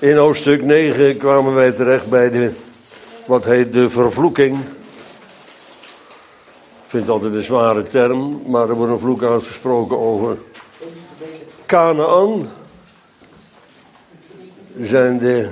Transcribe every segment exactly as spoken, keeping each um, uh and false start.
In hoofdstuk negen kwamen wij terecht bij de, wat heet de vervloeking. Ik vind het altijd een zware term, maar er wordt een vloek uitgesproken over Kanaan. Zijn de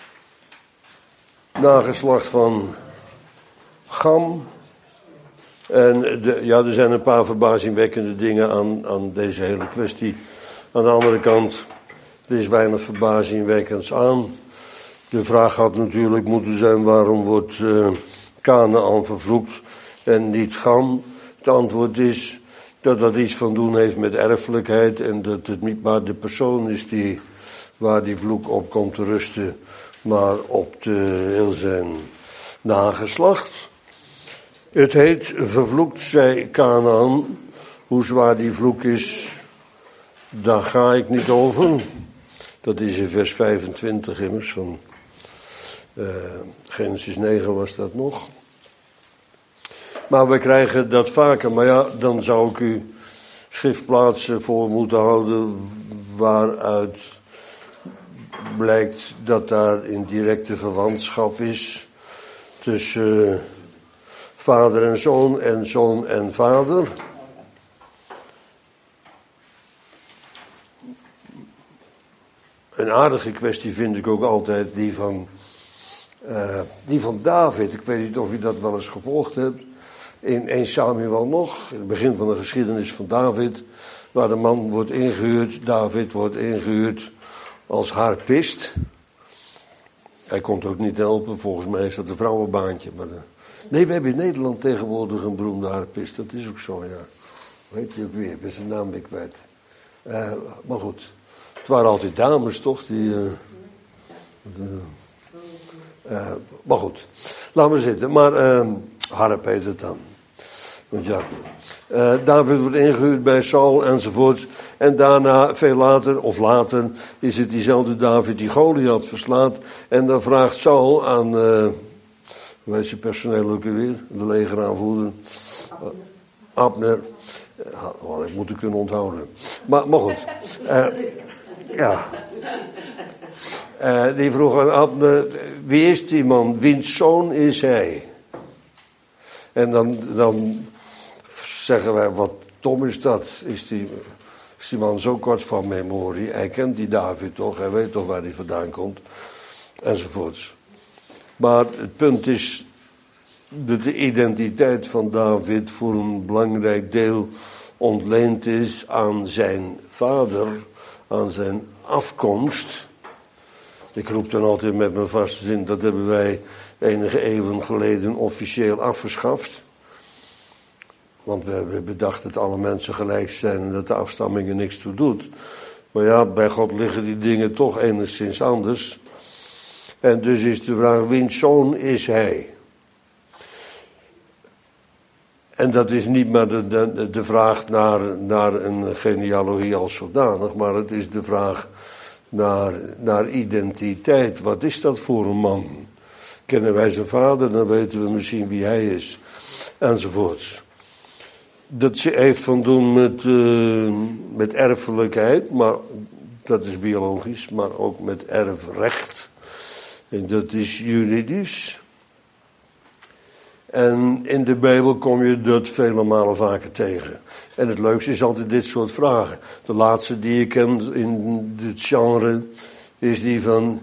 nageslacht van Cham. En de, ja, er zijn een paar verbazingwekkende dingen aan, aan deze hele kwestie. Aan de andere kant, er is weinig verbazingwekkends aan. De vraag had natuurlijk moeten zijn, waarom wordt uh, Kanaan vervloekt en niet Cham? Het antwoord is dat dat iets van doen heeft met erfelijkheid en dat het niet maar de persoon is die, waar die vloek op komt te rusten, maar op de, heel zijn nageslacht. Het heet, vervloekt zij Kanaan. Hoe zwaar die vloek is, daar ga ik niet over. Dat is in vers vijfentwintig immers van uh, Genesis negen was dat nog. Maar we krijgen dat vaker. Maar ja, dan zou ik u schriftplaatsen voor moeten houden waaruit blijkt dat daar in directe verwantschap is tussen uh, vader en zoon en zoon en vader. Een aardige kwestie vind ik ook altijd die van, uh, die van David. Ik weet niet of u dat wel eens gevolgd hebt. In Eerste Samuel nog, in het begin van de geschiedenis van David, waar de man wordt ingehuurd, David wordt ingehuurd als harpist. Hij komt ook niet helpen, volgens mij is dat een vrouwenbaantje. Maar, uh, nee, we hebben in Nederland tegenwoordig een beroemde harpist, dat is ook zo, ja. Weet je ook weer, ik ben zijn naam weer kwijt. Uh, maar goed. Het waren altijd dames, toch? Die, uh, de, uh, maar goed, laten we zitten. Maar uh, harp heet het dan. Want ja, uh, David wordt ingehuurd bij Saul enzovoort. En daarna, veel later, of later, is het diezelfde David die Goliath verslaat. En dan vraagt Saul aan, uh, hoe heet je personeel ook weer? De legeraanvoerder. Uh, Abner. Uh, oh, ik moet het kunnen onthouden. Maar, maar goed. Uh, Ja. Uh, die vroeg aan Abner, wie is die man? Wiens zoon is hij? En dan, dan zeggen wij, wat dom is dat? Is die, is die man zo kort van memorie? Hij kent die David toch? Hij weet toch waar hij vandaan komt? Enzovoorts. Maar het punt is dat de identiteit van David voor een belangrijk deel ontleend is aan zijn vader, aan zijn afkomst. Ik roep dan altijd met mijn vaste zin, dat hebben wij enige eeuwen geleden officieel afgeschaft. Want we hebben bedacht dat alle mensen gelijk zijn en dat de afstamming er niks toe doet. Maar ja, bij God liggen die dingen toch enigszins anders. En dus is de vraag, wiens zoon is hij? En dat is niet maar de, de, de vraag naar, naar een genealogie als zodanig, maar het is de vraag naar, naar identiteit. Wat is dat voor een man? Kennen wij zijn vader, dan weten we misschien wie hij is. Enzovoorts. Dat heeft van doen met, uh, met erfelijkheid, maar dat is biologisch, maar ook met erfrecht. En dat is juridisch. En in de Bijbel kom je dat vele malen vaker tegen. En het leukste is altijd dit soort vragen. De laatste die ik ken in dit genre is die van,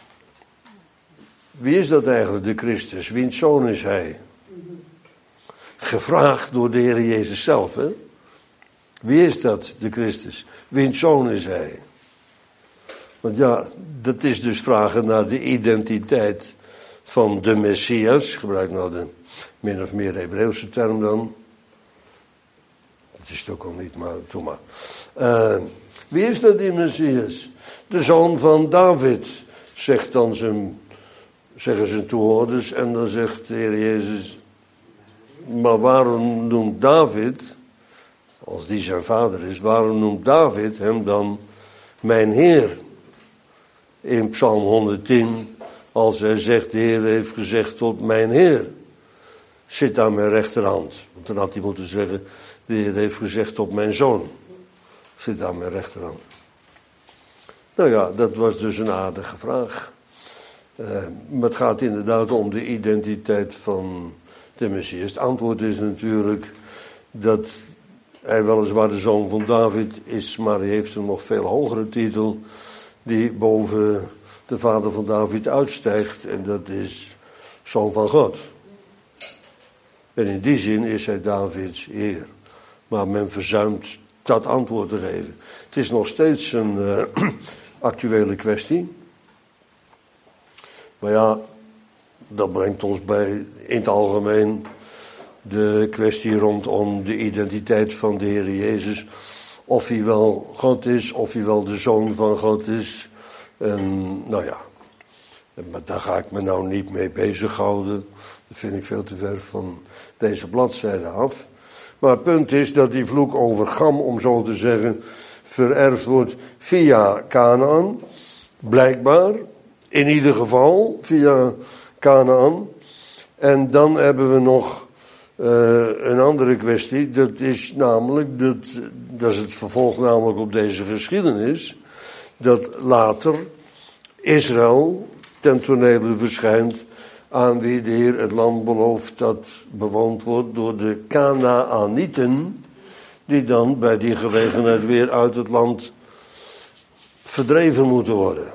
wie is dat eigenlijk, de Christus? Wiens zoon is hij? Gevraagd door de Heer Jezus zelf, hè? Wie is dat, de Christus? Wiens zoon is hij? Want ja, dat is dus vragen naar de identiteit van de Messias. Ik gebruik nou de min of meer Hebreeuwse term dan. Dat is het ook al niet, maar doe maar. Uh, wie is dat, die Messias? De zoon van David, zegt dan zijn, zeggen zijn toehoorders. En dan zegt de Heer Jezus, maar waarom noemt David, als die zijn vader is, waarom noemt David hem dan mijn Heer? In Psalm honderdtien, als hij zegt, de Heer heeft gezegd tot mijn Heer, zit aan mijn rechterhand. Want dan had hij moeten zeggen, de Heer heeft gezegd tot mijn zoon, zit aan mijn rechterhand. Nou ja, dat was dus een aardige vraag. Uh, maar het gaat inderdaad om de identiteit van de Messias. Het antwoord is natuurlijk dat hij weliswaar de zoon van David is, maar hij heeft een nog veel hogere titel die boven de vader van David uitstijgt, en dat is zoon van God. En in die zin is hij Davids heer. Maar men verzuimt dat antwoord te geven. Het is nog steeds een uh, actuele kwestie. Maar ja, dat brengt ons bij in het algemeen de kwestie rondom de identiteit van de Heer Jezus. Of hij wel God is, of hij wel de zoon van God is. En nou ja, maar daar ga ik me nou niet mee bezighouden. Dat vind ik veel te ver van deze bladzijde af. Maar het punt is dat die vloek over Cham, om zo te zeggen, vererfd wordt via Kanaan. Blijkbaar, in ieder geval, via Kanaan. En dan hebben we nog uh, een andere kwestie. Dat is namelijk, dat, dat is het vervolg namelijk op deze geschiedenis. Dat later Israël ten tonele verschijnt, aan wie de Heer het land belooft dat bewoond wordt door de Kanaanieten, die dan bij die gelegenheid weer uit het land verdreven moeten worden.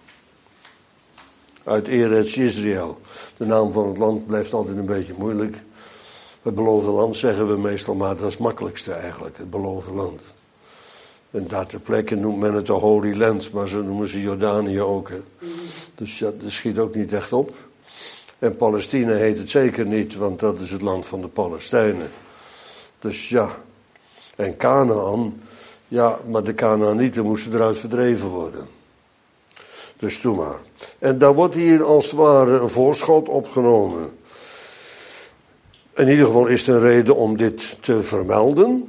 Uit Eretz Israël. De naam van het land blijft altijd een beetje moeilijk. Het beloofde land zeggen we meestal, maar dat is het makkelijkste eigenlijk, het beloofde land. En daar ter plekke noemt men het de Holy Land, maar zo noemen ze Jordanië ook. Hè. Dus ja, dat schiet ook niet echt op. En Palestina heet het zeker niet, want dat is het land van de Palestijnen. Dus ja, en Kanaan, ja, maar de Kanaanieten moesten eruit verdreven worden. Dus doe maar. En daar wordt hier als het ware een voorschot opgenomen. In ieder geval is er een reden om dit te vermelden.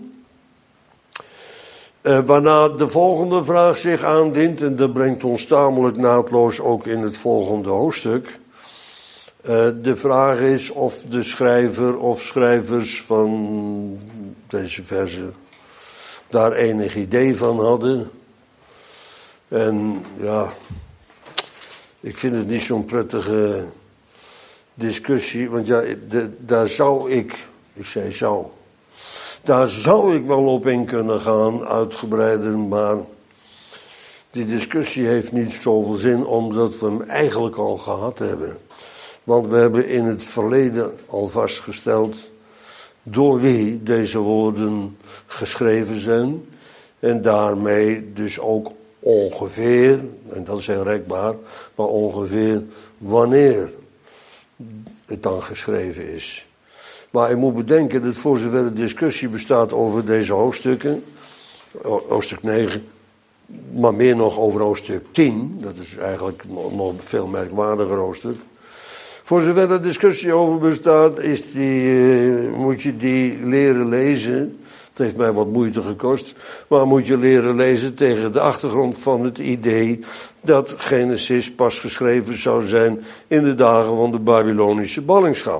Uh, waarna de volgende vraag zich aandient, en dat brengt ons tamelijk naadloos ook in het volgende hoofdstuk. Uh, de vraag is of de schrijver of schrijvers van deze verzen daar enig idee van hadden. En ja, ik vind het niet zo'n prettige discussie, want ja, de, daar zou ik, ik zei zou, daar zou ik wel op in kunnen gaan, uitgebreider, maar die discussie heeft niet zoveel zin, omdat we hem eigenlijk al gehad hebben. Want we hebben in het verleden al vastgesteld door wie deze woorden geschreven zijn. En daarmee dus ook ongeveer, en dat is heel rekbaar, maar ongeveer wanneer het dan geschreven is. Maar je moet bedenken dat voor zover de discussie bestaat over deze hoofdstukken, hoofdstuk negen, maar meer nog over hoofdstuk tien, dat is eigenlijk nog een veel merkwaardiger hoofdstuk. Voor zover er discussie over bestaat, is die, uh, moet je die leren lezen. Het heeft mij wat moeite gekost, maar moet je leren lezen tegen de achtergrond van het idee dat Genesis pas geschreven zou zijn in de dagen van de Babylonische ballingschap.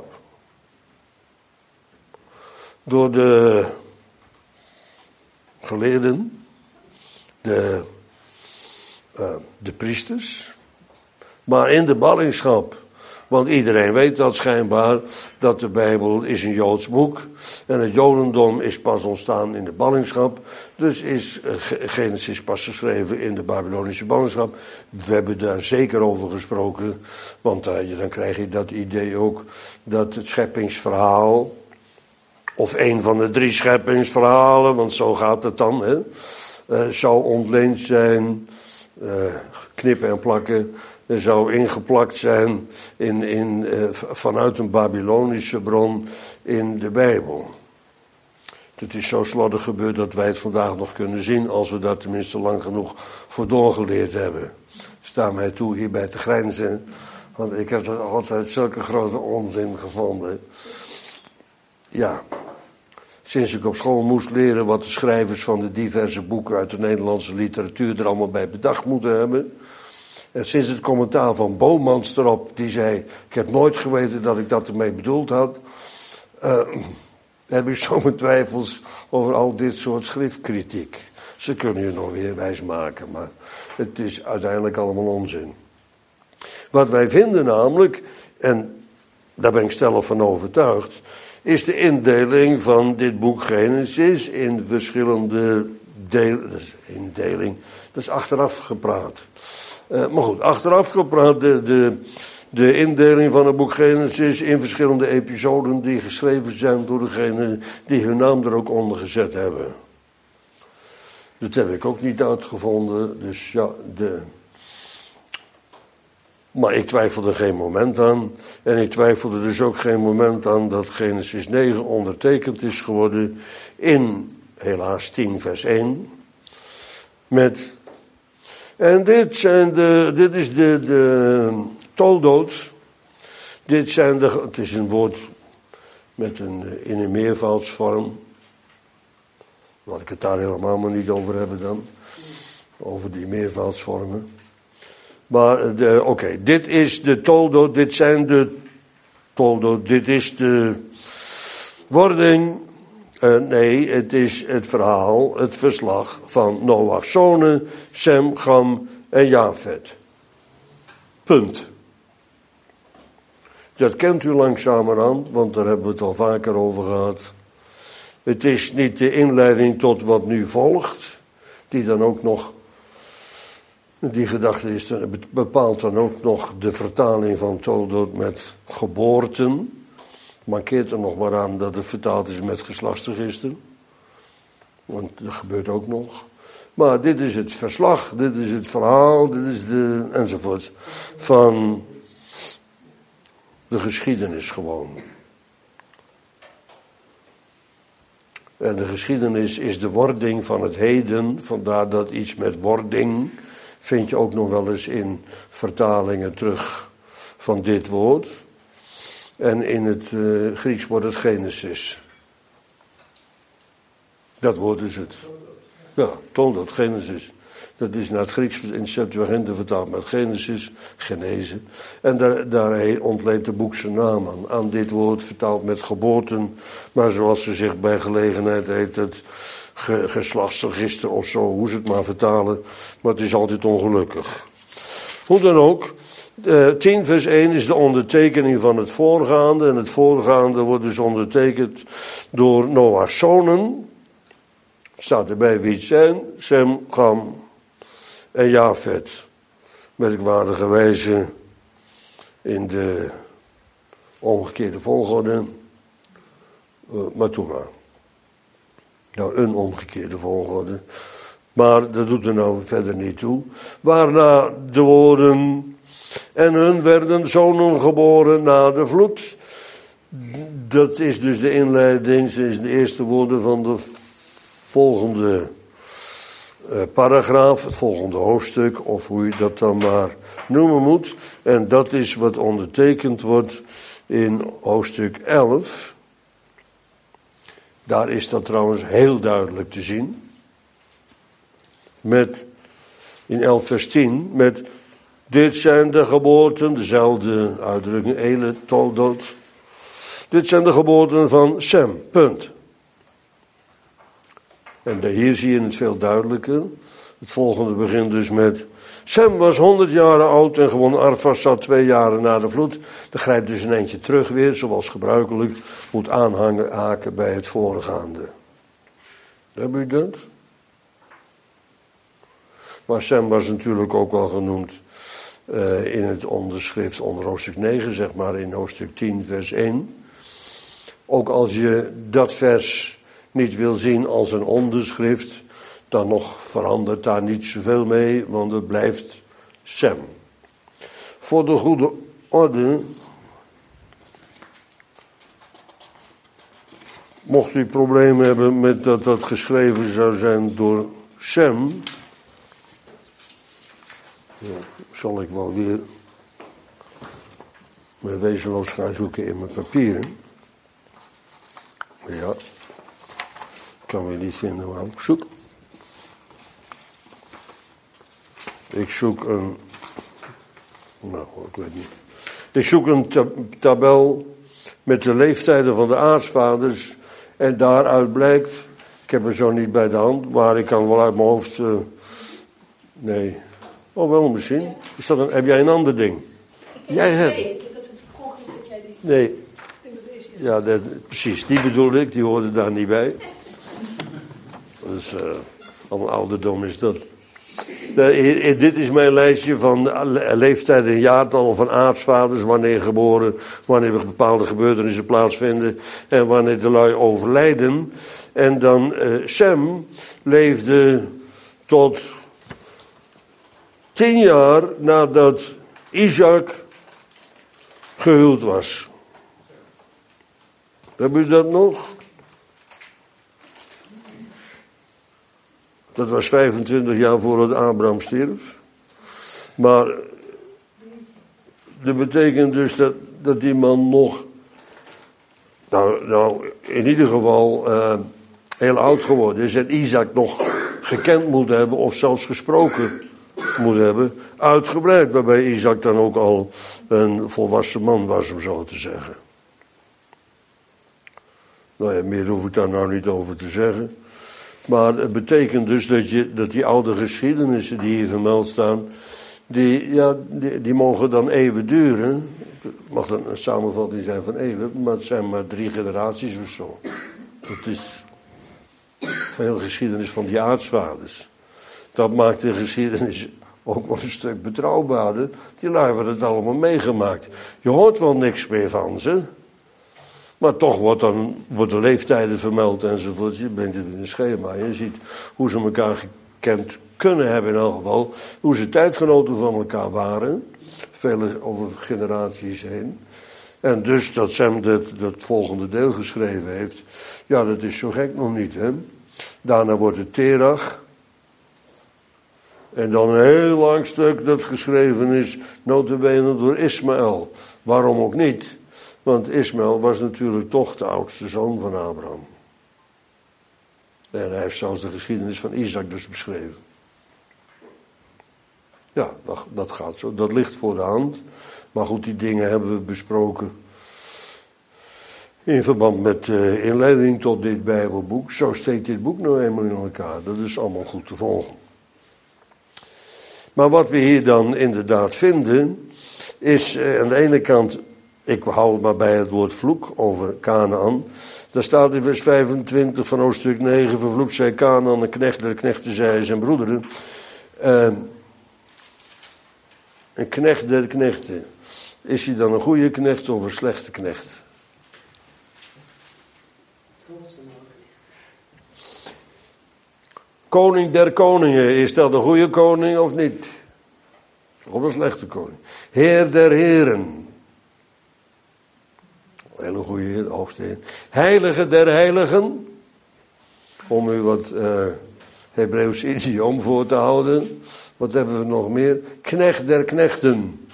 Door de geleerden, de, uh, de priesters, maar in de ballingschap. Want iedereen weet dat schijnbaar, dat de Bijbel is een Joods boek. En het Jodendom is pas ontstaan in de ballingschap. Dus is Genesis pas geschreven in de Babylonische ballingschap. We hebben daar zeker over gesproken. Want uh, dan krijg je dat idee ook dat het scheppingsverhaal, of een van de drie scheppingsverhalen, want zo gaat het dan, hè, uh, zou ontleend zijn, uh, knippen en plakken. Er zou ingeplakt zijn in, in, uh, vanuit een Babylonische bron in de Bijbel. Het is zo slordig gebeurd dat wij het vandaag nog kunnen zien, als we daar tenminste lang genoeg voor doorgeleerd hebben. Sta mij toe hierbij te grijnzen, want ik heb er altijd zulke grote onzin gevonden. Ja, sinds ik op school moest leren wat de schrijvers van de diverse boeken uit de Nederlandse literatuur er allemaal bij bedacht moeten hebben. En sinds het commentaar van Bomans erop, die zei, ik heb nooit geweten dat ik dat ermee bedoeld had, uh, heb ik zo mijn twijfels over al dit soort schriftkritiek. Ze kunnen je nog weer wijsmaken, maar het is uiteindelijk allemaal onzin. Wat wij vinden namelijk, en daar ben ik stellig van overtuigd, is de indeling van dit boek Genesis in verschillende delen. Dat is indeling, dat is achteraf gepraat. Uh, maar goed, achteraf gepraat, de, de, de indeling van het boek Genesis in verschillende episoden die geschreven zijn door degene die hun naam er ook onder gezet hebben. Dat heb ik ook niet uitgevonden, dus ja, de... Maar ik twijfelde geen moment aan. En ik twijfelde dus ook geen moment aan dat Genesis negen ondertekend is geworden in, helaas, tien vers één. Met, en dit zijn de, dit is de, de toldood. Dit zijn de, het is een woord met een, in een meervoudsvorm. Laat ik het daar helemaal maar niet over hebben dan. Over die meervoudsvormen. Maar oké, okay, dit is de toldood, dit zijn de toldood, dit is de wording. Uh, nee, het is het verhaal, het verslag van Noach's zonen, Sem, Cham en Jafet. Punt. Dat kent u langzamerhand, want daar hebben we het al vaker over gehad. Het is niet de inleiding tot wat nu volgt, die dan ook nog... Die gedachte is, bepaalt dan ook nog de vertaling van toldood met geboorten. Markeert er nog maar aan dat het vertaald is met geslachtsregister. Want dat gebeurt ook nog. Maar dit is het verslag, dit is het verhaal, dit is de enzovoort. Van de geschiedenis gewoon. En de geschiedenis is de wording van het heden. Vandaar dat iets met wording... vind je ook nog wel eens in vertalingen terug van dit woord. En in het uh, Grieks wordt het Genesis. Dat woord is het. Ja, toldood, Genesis. Dat is naar het Grieks in Septuaginta vertaald met Genesis, Genese. En daar, daar ontleent de boek zijn naam aan. Aan dit woord vertaald met geboorten. Maar zoals ze zich bij gelegenheid heet het... geslachtsregister of zo, hoe ze het maar vertalen, maar het is altijd ongelukkig. Hoe dan ook, eh, tien vers één is de ondertekening van het voorgaande, en het voorgaande wordt dus ondertekend door Noach's zonen. Staat erbij wie het zijn, Sem, Cham en Jafet. Merkwaardige wijze in de omgekeerde volgorde, uh, maar toe maar. Nou, een omgekeerde volgorde. Maar dat doet er nou verder niet toe. Waarna de woorden... En hun werden zonen geboren na de vloed. Dat is dus de inleiding. Dat is de eerste woorden van de volgende uh, paragraaf. Het volgende hoofdstuk. Of hoe je dat dan maar noemen moet. En dat is wat ondertekend wordt in hoofdstuk elf. Daar is dat trouwens heel duidelijk te zien. Met, in elf vers tien, met dit zijn de geboorten, dezelfde uitdrukking, Ele, toldood. Dit zijn de geboorten van Sem, punt. En hier zie je het veel duidelijker. Het volgende begint dus met... Sem was honderd jaren oud en gewoon Arphaxad twee jaren na de vloed. Dat grijpt dus een eindje terug weer, zoals gebruikelijk, moet aanhangen, haken bij het voorgaande. Heb u dat? Maar Sem was natuurlijk ook wel genoemd uh, in het onderschrift onder hoofdstuk negen, zeg maar in hoofdstuk tien vers één. Ook als je dat vers niet wil zien als een onderschrift... dan nog verandert daar niet zoveel mee, want het blijft Sem. Voor de goede orde, mocht u problemen hebben met dat dat geschreven zou zijn door Sem, ja, zal ik wel weer me wezenloos gaan zoeken in mijn papieren. Ja, ik kan weer niet vinden waar ik zoek. Ik zoek een, nou, ik weet niet. Ik zoek een tabel met de leeftijden van de aartsvaders. En daaruit blijkt Ik heb hem zo niet bij de hand, maar ik kan wel uit mijn hoofd... Uh, nee. Oh, wel misschien. Is dat een, heb jij een ander ding? Jij hebt... Ik heb dat het volgende dat jij die... Nee. Ik denk dat deze is. Ja, dat, precies. Die bedoelde ik. Die hoorde daar niet bij. Dus uh, allemaal ouderdom is dat. Uh, dit is mijn lijstje van leeftijd en jaartal van aartsvaders. Wanneer geboren, wanneer bepaalde gebeurtenissen plaatsvinden. En wanneer de lui overlijden. En dan uh, Sem leefde tot tien jaar nadat Isaac gehuwd was. Hebben u dat nog? Dat was vijfentwintig jaar voordat Abraham stierf. Maar dat betekent dus dat, dat die man nog, nou, nou in ieder geval uh, heel oud geworden is. En Isaac nog gekend moet hebben of zelfs gesproken moet hebben. Uitgebreid, waarbij Isaac dan ook al een volwassen man was, om zo te zeggen. Nou ja, meer hoef ik daar nou niet over te zeggen. Maar het betekent dus dat, je, dat die oude geschiedenissen die hier vermeld staan, die, ja, die, die mogen dan eeuwen duren. Het mag dan een samenvatting zijn van eeuwen, maar het zijn maar drie generaties of zo. Dat is veel geschiedenis van die aartsvaders. Dat maakt de geschiedenis ook wel een stuk betrouwbaarder. Die lui hebben het allemaal meegemaakt. Je hoort wel niks meer van ze. Maar toch wordt dan, worden leeftijden vermeld enzovoort. Je brengt het in een schema. Je ziet hoe ze elkaar gekend kunnen hebben in elk geval. Hoe ze tijdgenoten van elkaar waren. Vele over generaties heen. En dus dat Sem dat, dat volgende deel geschreven heeft. Ja, dat is zo gek nog niet, hè. Daarna wordt het Terach. En dan een heel lang stuk dat geschreven is, nota bene door Ismaël. Waarom ook niet? Want Ismaël was natuurlijk toch de oudste zoon van Abraham. En hij heeft zelfs de geschiedenis van Isaac dus beschreven. Ja, dat, dat gaat zo. Dat ligt voor de hand. Maar goed, die dingen hebben we besproken in verband met de inleiding tot dit Bijbelboek. Zo steekt dit boek nou eenmaal in elkaar. Dat is allemaal goed te volgen. Maar wat we hier dan inderdaad vinden, is eh, aan de ene kant, ik hou het maar bij het woord vloek over Kanaan. Daar staat in vers vijfentwintig van hoofdstuk negen, vervloekt zij Kanaan, de knecht der knechten zij zijn broederen. Uh, een knecht der knechten. Is hij dan een goede knecht of een slechte knecht? Koning der koningen, is dat een goede koning of niet? Of een slechte koning? Heer der heren. Hele goede heer, hoogste heer. Heilige der heiligen. Om u wat uh, Hebreeuws idioom voor te houden. Wat hebben we nog meer? Knecht der knechten.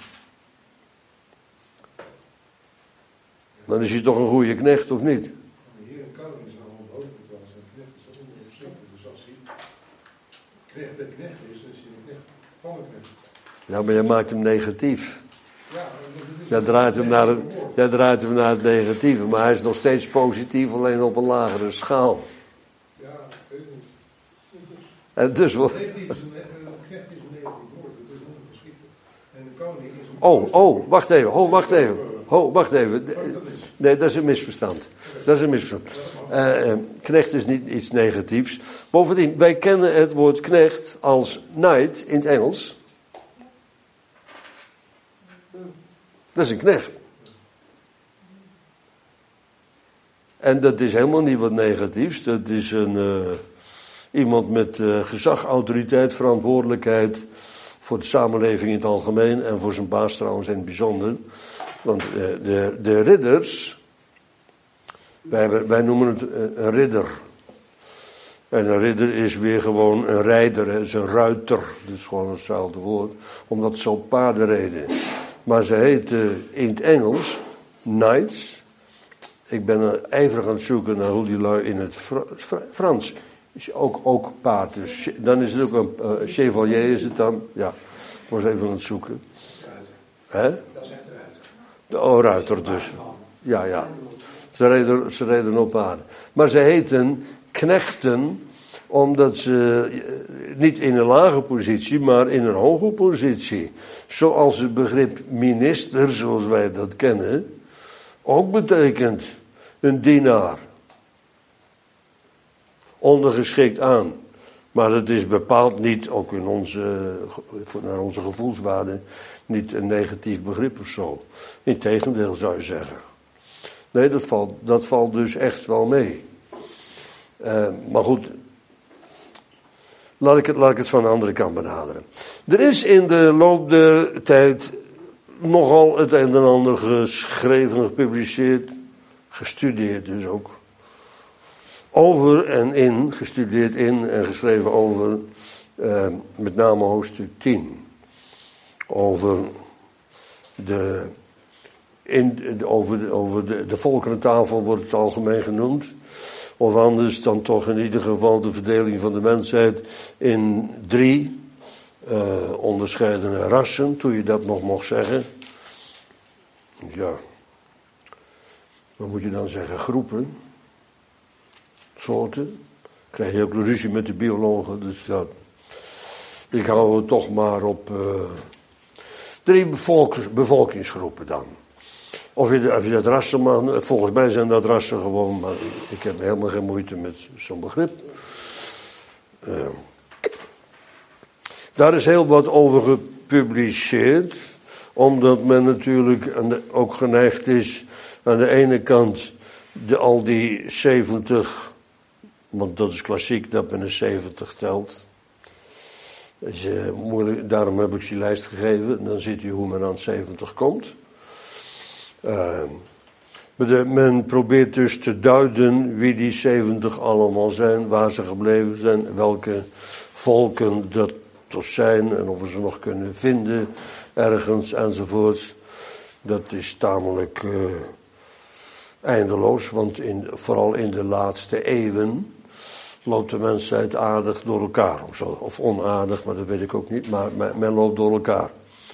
Dan is hij toch een goede knecht of niet? De heer en koning is allemaal bovengeplaatst en knecht is allemaal ondergeschikt. Dus als hij knecht der knecht is, dan is hij een knecht van een knecht. Ja, maar je maakt hem negatief. Ja, Jij draait hem naar het, jij draait hem naar het negatieve, maar hij is nog steeds positief, alleen op een lagere schaal. Ja, ik weet het niet. En dus wordt... Negatief is een, een knecht is een negatief woord, het is ondergeschikt. En de koning is een... Oh, oh, wacht even, oh, wacht even. Oh, wacht even. Nee, dat is een misverstand. Dat is een misverstand. Uh, uh, knecht is niet iets negatiefs. Bovendien, wij kennen het woord knecht als knight in het Engels. Dat is een knecht. En dat is helemaal niet wat negatiefs. Dat is een, uh, iemand met uh, gezag, autoriteit, verantwoordelijkheid voor de samenleving in het algemeen en voor zijn baas trouwens in het bijzonder. Want uh, de, de ridders, wij, hebben, wij noemen het een ridder. En een ridder is weer gewoon een rijder, het is een ruiter. Dat is gewoon hetzelfde woord, omdat ze op paarden reden. Maar ze heten in het Engels knights. Ik ben ijverig aan het zoeken naar hoe die lui in het Fra- Fra- Frans is ook, ook paard. Dus dan is het ook een uh, chevalier is het dan. Ja, ik was even aan het zoeken. Hè? Dat is echt de ruiter. De oh, ruiter dus. Ja, ja. Ze reden, ze reden op paarden. Maar ze heten knechten, omdat ze niet in een lage positie, maar in een hoge positie. Zoals het begrip minister, zoals wij dat kennen, ook betekent een dienaar. Ondergeschikt aan. Maar het is bepaald niet, ook in onze, naar onze gevoelswaarde, niet een negatief begrip of zo. Integendeel zou je zeggen. Nee, dat valt, dat valt dus echt wel mee. Uh, maar goed, laat ik, het, laat ik het van de andere kant benaderen. Er is in de loop der tijd nogal het een en ander geschreven, gepubliceerd, gestudeerd dus ook. Over en in, gestudeerd in en geschreven over, uh, met name hoofdstuk tien. Over de, in, de, over de, over de, de volkerentafel wordt het algemeen genoemd. Of anders dan toch in ieder geval de verdeling van de mensheid in drie uh, onderscheidene rassen, toen je dat nog mocht zeggen. Ja, wat moet je dan zeggen? Groepen, soorten. Krijg je ook ruzie met de biologen, dus ja. Ik hou het toch maar op uh, drie bevolkings, bevolkingsgroepen dan. Of je, of je dat rassen mag, volgens mij zijn dat rassen gewoon, maar ik heb helemaal geen moeite met zo'n begrip. Uh, daar is heel wat over gepubliceerd, omdat men natuurlijk ook geneigd is aan de ene kant de, al die zeventig, want dat is klassiek dat men een zeventig telt. Dus, uh, moeilijk, daarom heb ik die lijst gegeven, dan ziet u hoe men aan zeventig komt. Uh, men probeert dus te duiden wie die zeventig allemaal zijn, waar ze gebleven zijn, welke volken dat toch zijn en of we ze nog kunnen vinden ergens enzovoorts. Dat is tamelijk uh, eindeloos, want in, vooral in de laatste eeuwen loopt de mensheid aardig door elkaar. Of, zo, of onaardig, maar dat weet ik ook niet, maar men, men loopt door elkaar.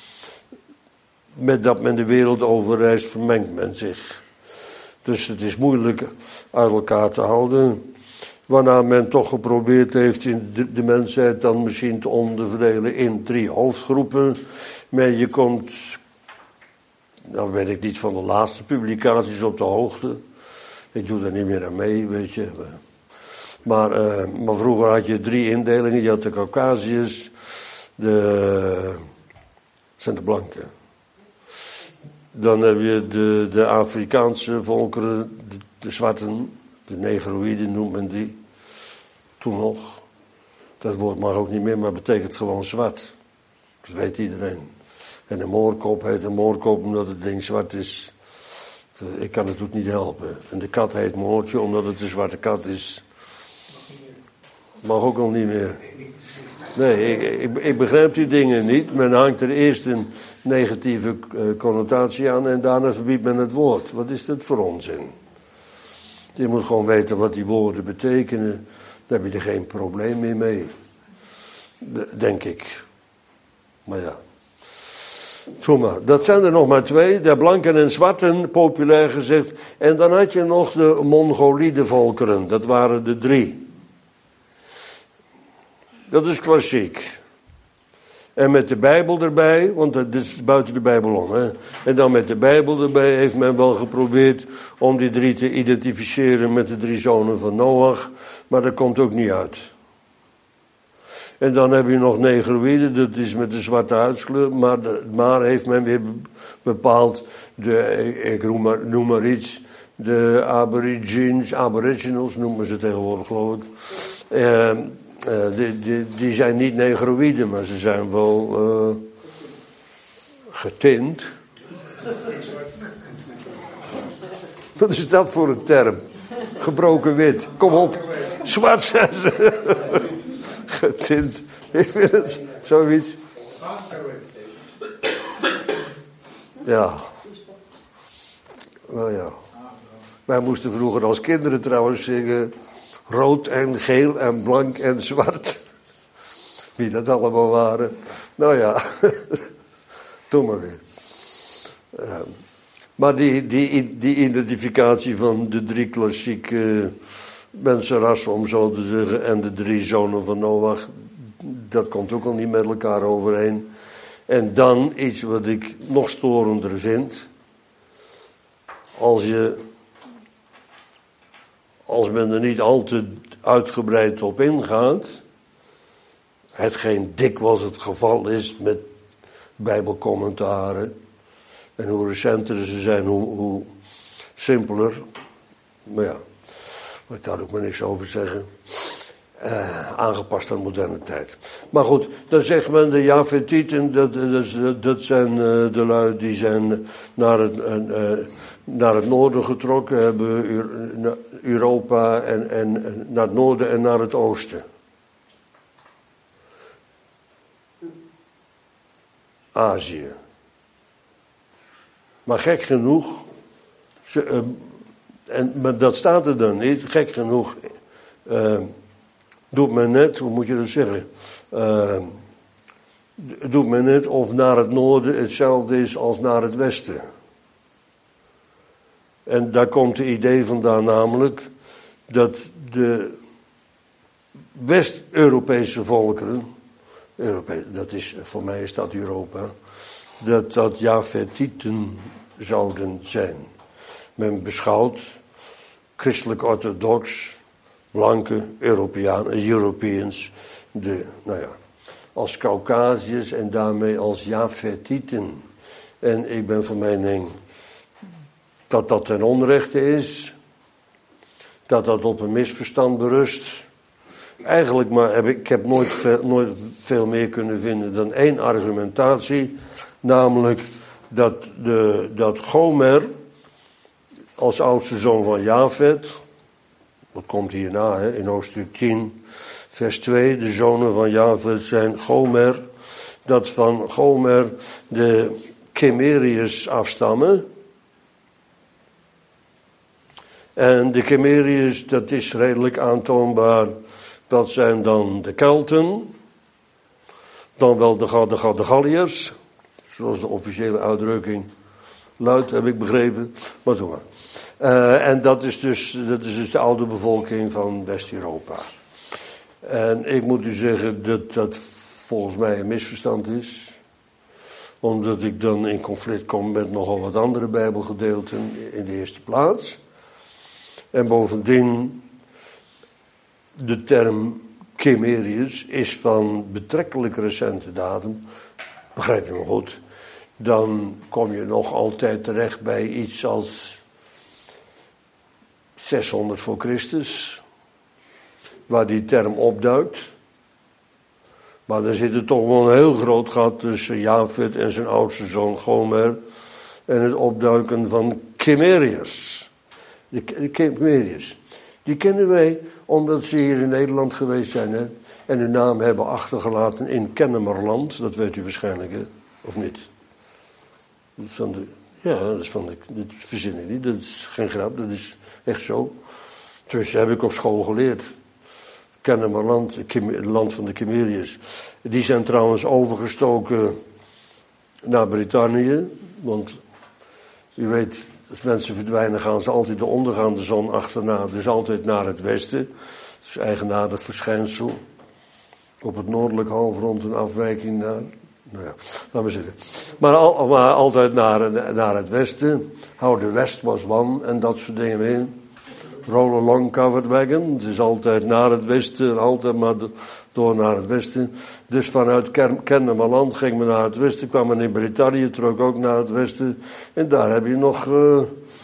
Met dat men de wereld overreist, vermengt men zich. Dus het is moeilijk uit elkaar te houden. Waarna men toch geprobeerd heeft in de, de mensheid dan misschien te onderverdelen in drie hoofdgroepen. Maar je komt, nou weet ik niet van de laatste publicaties op de hoogte. Ik doe daar niet meer aan mee, weet je. Maar, uh, maar vroeger had je drie indelingen. Je had de Caucasiërs, de, zijn de blanken. Dan heb je de, de Afrikaanse volkeren, de, de zwarten, de negroïden noemt men die. Toen nog. Dat woord mag ook niet meer, maar betekent gewoon zwart. Dat weet iedereen. En een moorkop heet een moorkop omdat het ding zwart is. Ik kan het ook niet helpen. En de kat heet Moortje omdat het een zwarte kat is. Mag ook al niet meer. Nee, ik, ik, ik begrijp die dingen niet. Men hangt er eerst een negatieve connotatie aan en daarna verbiedt men het woord. Wat is dat voor onzin? Je moet gewoon weten wat die woorden betekenen. Daar heb je er geen probleem meer mee. Denk ik. Maar ja. Doe maar. Dat zijn er nog maar twee. De blanken en zwarten, populair gezegd. En dan had je nog de Mongoliede-volkeren. Dat waren de drie. Dat is klassiek. En met de Bijbel erbij, want dat is buiten de Bijbel om. Hè? En dan met de Bijbel erbij heeft men wel geprobeerd om die drie te identificeren met de drie zonen van Noach. Maar dat komt ook niet uit. En dan heb je nog negroïden, dat is met de zwarte huidskleur. Maar, de, maar heeft men weer bepaald, de, ik noem maar, noem maar iets, de aborigines, aboriginals noemen ze tegenwoordig geloof ik. Uh, Uh, die, die, die zijn niet negroïden, maar ze zijn wel uh, getint. Wat is dat voor een term? Gebroken wit. Kom op. Zwart zijn ze. Getint. Ik vind het zoiets. Ja. Nou ja. Wij moesten vroeger als kinderen trouwens zingen. Rood en geel en blank en zwart. Wie dat allemaal waren. Nou ja, doe maar weer. Uh, maar die, die, die identificatie van de drie klassieke mensenrassen, om zo te zeggen, en de drie zonen van Noach, dat komt ook al niet met elkaar overeen. En dan iets wat ik nog storender vind, als je, als men er niet al te uitgebreid op ingaat, hetgeen dikwijls het geval is met bijbelcommentaren, en hoe recenter ze zijn, hoe, hoe simpeler. Maar ja, ik daar ook maar niks over zeggen. Uh, aangepast aan moderne tijd. Maar goed, dan zegt men de Jafetieten, dat, dat, dat zijn uh, de lui die zijn naar het, uh, naar het noorden getrokken, hebben Europa en, en naar het noorden en naar het oosten. Azië. Maar gek genoeg, ze, uh, en, maar dat staat er dan niet, gek genoeg, uh, doet men net, hoe moet je dat zeggen, uh, doet men net of naar het noorden hetzelfde is als naar het westen. En daar komt het idee vandaan namelijk, dat de West-Europese volkeren, Europe, dat is, voor mij is dat Europa, dat dat Jafetieten zouden zijn. Men beschouwt christelijk-orthodox, blanke Europeanen, Europeans, de, nou ja, als Caucasiërs en daarmee als Jafetieten. En ik ben van mening dat dat ten onrechte is, dat dat op een misverstand berust. Eigenlijk maar heb ik, ik heb nooit veel, nooit veel meer kunnen vinden dan één argumentatie, namelijk dat, de, dat Gomer als oudste zoon van Jafet, dat komt hierna hè, in hoofdstuk tien, vers twee, de zonen van Jafet zijn Gomer, dat van Gomer de Chimeriërs afstammen. En de Chimeriërs, dat is redelijk aantoonbaar, dat zijn dan de Kelten, dan wel de, de, de Galliërs, zoals de officiële uitdrukking luidt, heb ik begrepen, maar doe maar. Uh, en dat is, dus, dat is dus de oude bevolking van West-Europa. En ik moet u zeggen dat dat volgens mij een misverstand is, omdat ik dan in conflict kom met nogal wat andere bijbelgedeelten in de eerste plaats. En bovendien, de term Chimeriërs is van betrekkelijk recente datum, begrijp je me goed, dan kom je nog altijd terecht bij iets als zeshonderd voor Christus, waar die term opduikt. Maar er zit er toch wel een heel groot gat tussen Jafet en zijn oudste zoon Gomer en het opduiken van Chimeriërs. De, de Chimeriërs. Die kennen wij omdat ze hier in Nederland geweest zijn, hè, en hun naam hebben achtergelaten in Kennemerland. Dat weet u waarschijnlijk, hè? Of niet? Dat is van de, ja, dat is van de, dat verzin ik niet, dat is geen grap, dat is echt zo. Dus heb ik op school geleerd. Kennemerland, het land van de Chimeriërs. Die zijn trouwens overgestoken naar Brittannië, want u weet, als mensen verdwijnen gaan ze altijd de ondergaande zon achterna, dus altijd naar het westen. Dat is een eigenaardig verschijnsel. Op het noordelijk halfrond een afwijking naar, nou ja, laten we zitten. Maar, al, maar altijd naar, naar het westen. How the West was one en dat soort dingen in. Roll along covered wagon. Het is altijd naar het westen, altijd maar door naar het westen. Dus vanuit Kennemerland ging men naar het westen, kwam men in Brittannië, trok ook naar het westen. En daar heb je nog uh,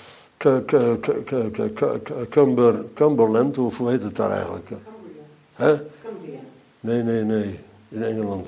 Cumber, Cumberland, of hoe heet het daar eigenlijk? Hè? Nee, nee, nee, in Engeland.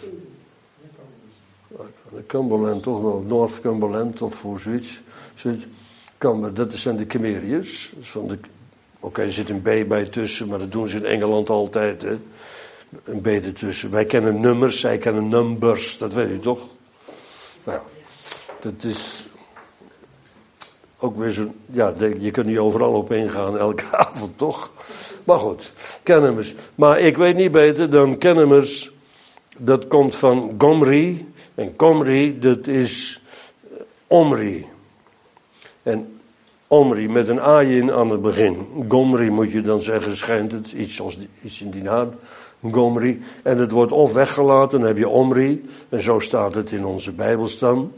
Cumberland toch nog, North Cumberland of hoe zoiets. zoiets. Cumber, dat zijn de Chimeriërs. Van de, Oké, okay, er zit een B bij tussen, maar dat doen ze in Engeland altijd. Hè? Een B ertussen. Wij kennen nummers, zij kennen numbers, dat weet u toch? Nou ja, dat is ook weer zo. Ja, je kunt niet overal op ingaan, elke avond toch? Maar goed, Kennemers. Maar ik weet niet beter dan Kennemers, dat komt van Gomri. En Gomri, dat is Omri. En Omri, met een ayin aan het begin. Gomri moet je dan zeggen, schijnt het, iets, als, iets in die naam. Gomri. En het wordt of weggelaten, dan heb je Omri. En zo staat het in onze Bijbels dan.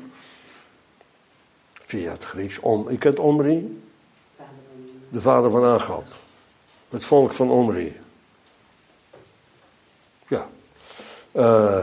Via het Grieks. Om, je kent Omri? De vader van Agab. Het volk van Omri. Ja. Uh,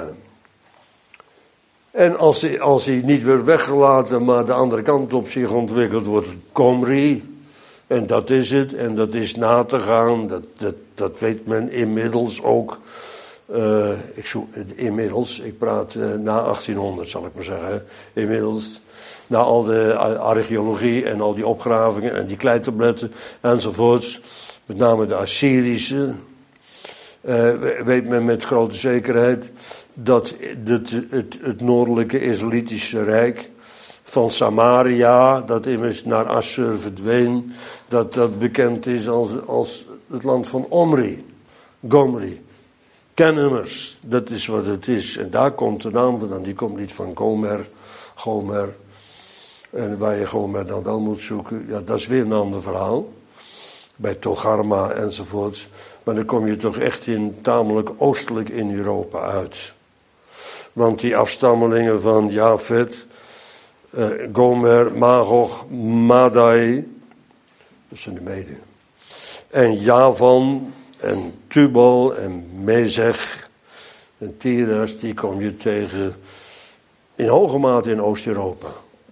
en als hij, als hij niet wordt weggelaten, maar de andere kant op zich ontwikkeld, wordt het Gomri. En dat is het. En dat is na te gaan. Dat, dat, dat weet men inmiddels ook. Uh, ik zoek, inmiddels, ik praat uh, na achttienhonderd zal ik maar zeggen. Inmiddels, na al de archeologie en al die opgravingen en die kleitabletten enzovoorts. Met name de Assyrische. Uh, weet men met grote zekerheid dat het, het, het noordelijke Israëlitische Rijk van Samaria, dat immers naar Assur verdween, dat dat bekend is als, als het land van Omri, Gomri. Kennemers, dat is wat het is. En daar komt de naam vandaan, die komt niet van Gomer, Gomer. En waar je Gomer dan wel moet zoeken, ja, dat is weer een ander verhaal. Bij Togarma enzovoorts. Maar dan kom je toch echt in, tamelijk oostelijk in Europa uit. Want die afstammelingen van Jafet, uh, Gomer, Magog, Madai, dat zijn de Meden. En Javan en Tubal en Mezech en Tiras, die kom je tegen in hoge mate in Oost-Europa.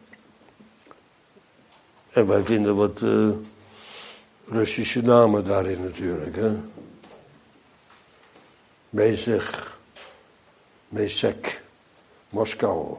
En wij vinden wat uh, Russische namen daarin natuurlijk, hè. Mezech, Mesek, Moskou.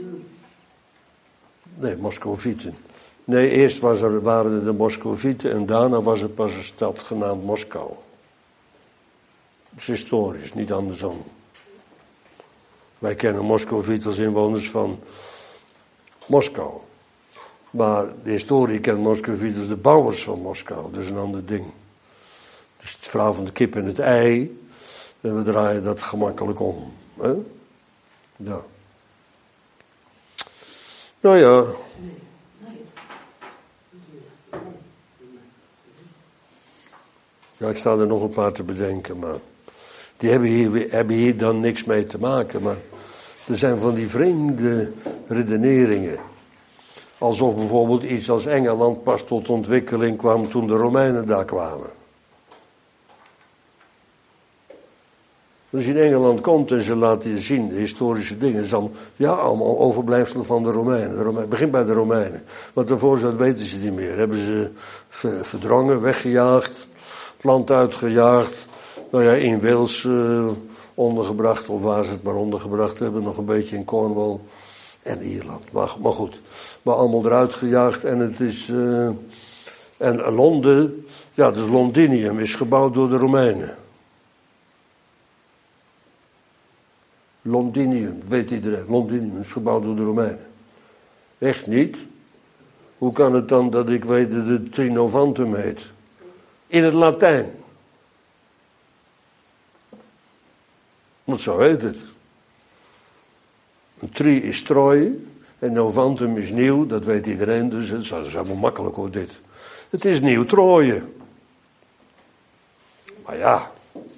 Nee, Moscovieten. Nee, eerst was er, waren er de Moscovieten en daarna was er pas een stad genaamd Moskou. Dat is historisch, niet andersom. Wij kennen Moscovieten als inwoners van Moskou. Maar de historie kent Moscovieten als de bouwers van Moskou. Dat is een ander ding. Dus het verhaal van de kip en het ei. En we draaien dat gemakkelijk om. Hè? Ja. Nou ja. Ja, ik sta er nog een paar te bedenken, maar die hebben hier, hebben hier dan niks mee te maken. Maar er zijn van die vreemde redeneringen. Alsof bijvoorbeeld iets als Engeland pas tot ontwikkeling kwam toen de Romeinen daar kwamen. Als je in Engeland komt en ze laten je zien, de historische dingen, is dan, ja, allemaal overblijfselen van de Romeinen. De Romeinen. Begin bij de Romeinen. Want daarvoor dat weten ze niet meer. Hebben ze verdrongen, weggejaagd, het land uitgejaagd. Nou ja, in Wales uh, ondergebracht, of waar ze het maar ondergebracht hebben, nog een beetje in Cornwall en Ierland. Maar, maar goed, maar allemaal eruit gejaagd en het is, uh, en Londen, ja, dus Londinium is gebouwd door de Romeinen. Londinium, weet iedereen. Londinium is gebouwd door de Romeinen. Echt niet? Hoe kan het dan dat ik weet dat het Trinovantum heet? In het Latijn. Want zo heet het. Een tri is Troje en Novantum is nieuw, dat weet iedereen, dus het is helemaal makkelijk hoor dit. Het is nieuw Troje. Maar ja.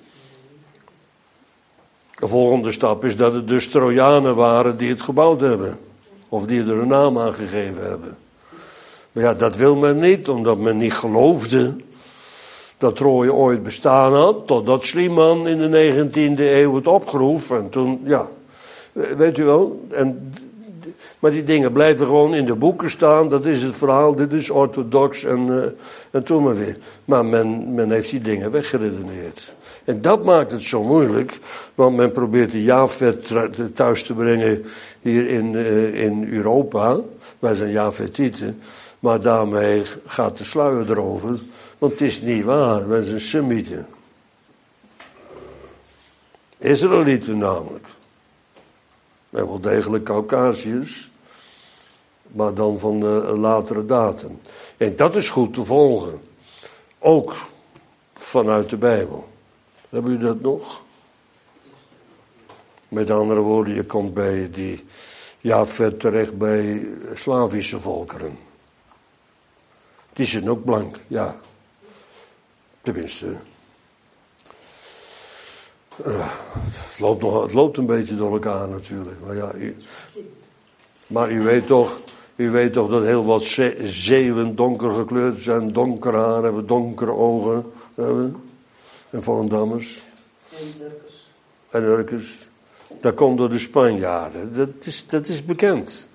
De volgende stap is dat het dus Trojanen waren die het gebouwd hebben. Of die er een naam aan gegeven hebben. Maar ja, dat wil men niet, omdat men niet geloofde dat Troje ooit bestaan had. Totdat Schliemann in de negentiende eeuw het opgroef. En toen, ja, weet u wel. En, maar die dingen blijven gewoon in de boeken staan. Dat is het verhaal, dit is orthodox en, uh, en toen maar weer. Maar men, men heeft die dingen weggeredeneerd. En dat maakt het zo moeilijk, want men probeert de Jafet thuis te brengen hier in, uh, in Europa. Wij zijn Jafetieten, maar daarmee gaat de sluier erover, want het is niet waar, wij zijn Semieten. Israëlieten namelijk. En wel degelijk Caucasiërs, maar dan van de latere datum. En dat is goed te volgen, ook vanuit de Bijbel. Hebben u dat nog? Met andere woorden, je komt bij die Jafet terecht bij Slavische volkeren. Die zijn ook blank, ja. Tenminste. Uh, het, loopt nog, het loopt een beetje door elkaar natuurlijk. Maar ja, u, maar u weet toch, u weet toch dat heel wat ze, zeeuwen donker gekleurd zijn, donker haar hebben, donkere ogen hebben. En Volendammers. En Urkers. En Urkers. Dat komt door de Spanjaarden. Dat is, dat is bekend.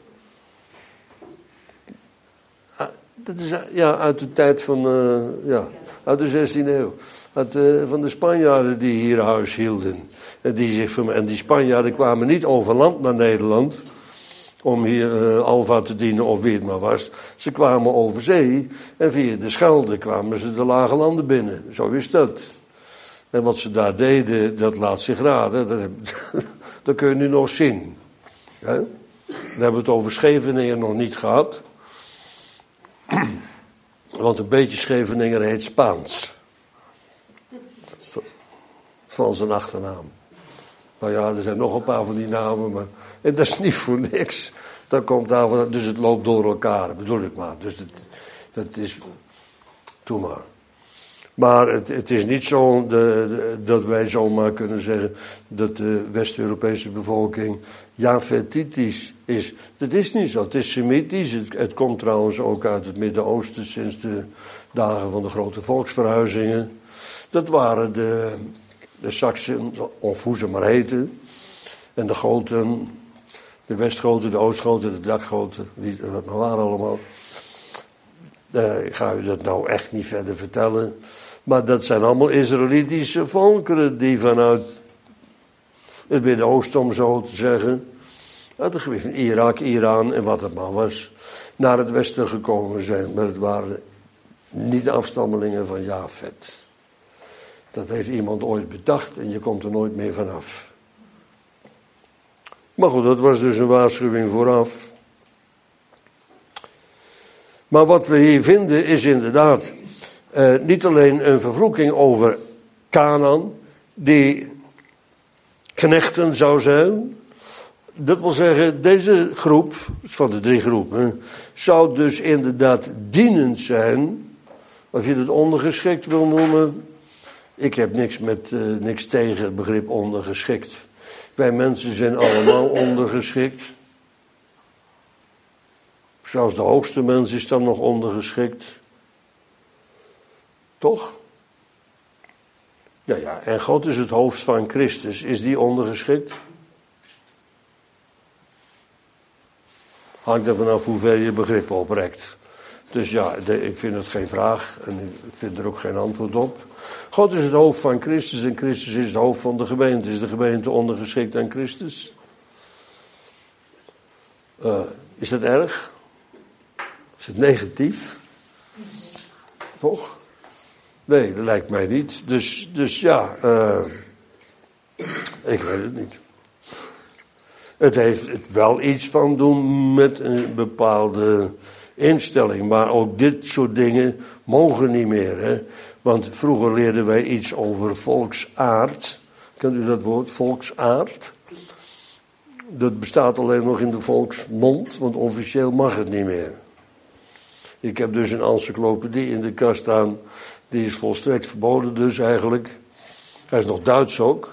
Dat is ja, uit de tijd van, uh, ja, uit de zestiende eeuw. Uit, uh, van de Spanjaarden die hier huis hielden. En die, zich, en die Spanjaarden kwamen niet over land naar Nederland. Om hier uh, Alva te dienen of wie het maar was. Ze kwamen over zee. En via de Schelde kwamen ze de lage landen binnen. Zo is dat. En wat ze daar deden, dat laat zich raden. Dat, heb, dat kun je nu nog zien. Ja? Dan hebben we het over Scheveningen nog niet gehad. Want een beetje Scheveningen heet Spaans. Van zijn achternaam. Nou ja, er zijn nog een paar van die namen, maar en dat is niet voor niks. Dat komt daar, dus het loopt door elkaar, bedoel ik maar. Dus het, dat is, doe maar. Maar het, het is niet zo de, de, dat wij zomaar kunnen zeggen dat de West-Europese bevolking Jafetitisch is. Dat is niet zo, het is Semitisch. Het, het komt trouwens ook uit het Midden-Oosten sinds de dagen van de grote volksverhuizingen. Dat waren de, de Saksen, of hoe ze maar heten. En de Goten, de Westgoten, de Oostgoten, de Dakgoten, wie, wat maar waren allemaal. Uh, ik ga u dat nou echt niet verder vertellen. Maar dat zijn allemaal Israëlitische volkeren die vanuit het Midden-Oosten, om zo te zeggen, uit het gebied van Irak, Iran en wat het maar was, naar het westen gekomen zijn. Maar het waren niet afstammelingen van Jafet. Dat heeft iemand ooit bedacht en je komt er nooit meer vanaf. Maar goed, dat was dus een waarschuwing vooraf. Maar wat we hier vinden is inderdaad uh, niet alleen een vervloeking over Canaan, die knechten zou zijn. Dat wil zeggen, deze groep, van de drie groepen, zou dus inderdaad dienend zijn. Of je het ondergeschikt wil noemen. Ik heb niks, met, uh, niks tegen het begrip ondergeschikt. Wij mensen zijn allemaal ondergeschikt. Zelfs de hoogste mens is dan nog ondergeschikt. Toch? Ja, ja, en God is het hoofd van Christus. Is die ondergeschikt? Hangt er vanaf hoe ver je begrip oprekt. Dus ja, de, ik vind het geen vraag en ik vind er ook geen antwoord op. God is het hoofd van Christus en Christus is het hoofd van de gemeente. Is de gemeente ondergeschikt aan Christus? Uh, is dat erg? Is het negatief? Toch? Nee, dat lijkt mij niet. Dus, dus ja, uh, ik weet het niet. Het heeft het wel iets van doen met een bepaalde instelling. Maar ook dit soort dingen mogen niet meer. Hè? Want vroeger leerden wij iets over volksaard. Kent u dat woord, volksaard? Dat bestaat alleen nog in de volksmond, want officieel mag het niet meer. Ik heb dus een encyclopedie in de kast staan. Die is volstrekt verboden dus eigenlijk. Hij is nog Duits ook.